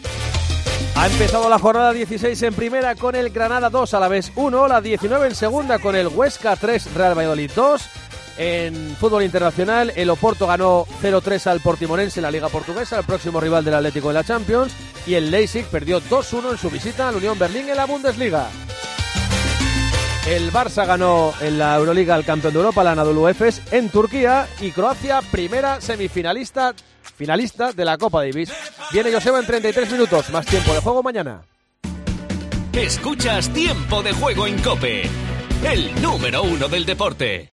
Speaker 1: Ha empezado la jornada dieciséis en primera con el Granada dos, Alavés uno, la diecinueve en segunda con el Huesca tres, Real Valladolid dos. En fútbol internacional, el Oporto ganó cero tres al Portimonense en la Liga Portuguesa, el próximo rival del Atlético en la Champions, y el Leipzig perdió dos uno en su visita al Unión Berlín en la Bundesliga. El Barça ganó en la Euroliga al campeón de Europa, el Anadolu Efes, en Turquía, y Croacia, primera semifinalista finalista de la Copa Davis. Viene Joseba en treinta y tres minutos, más tiempo de juego mañana.
Speaker 10: Escuchas Tiempo de Juego en COPE, el número uno del deporte.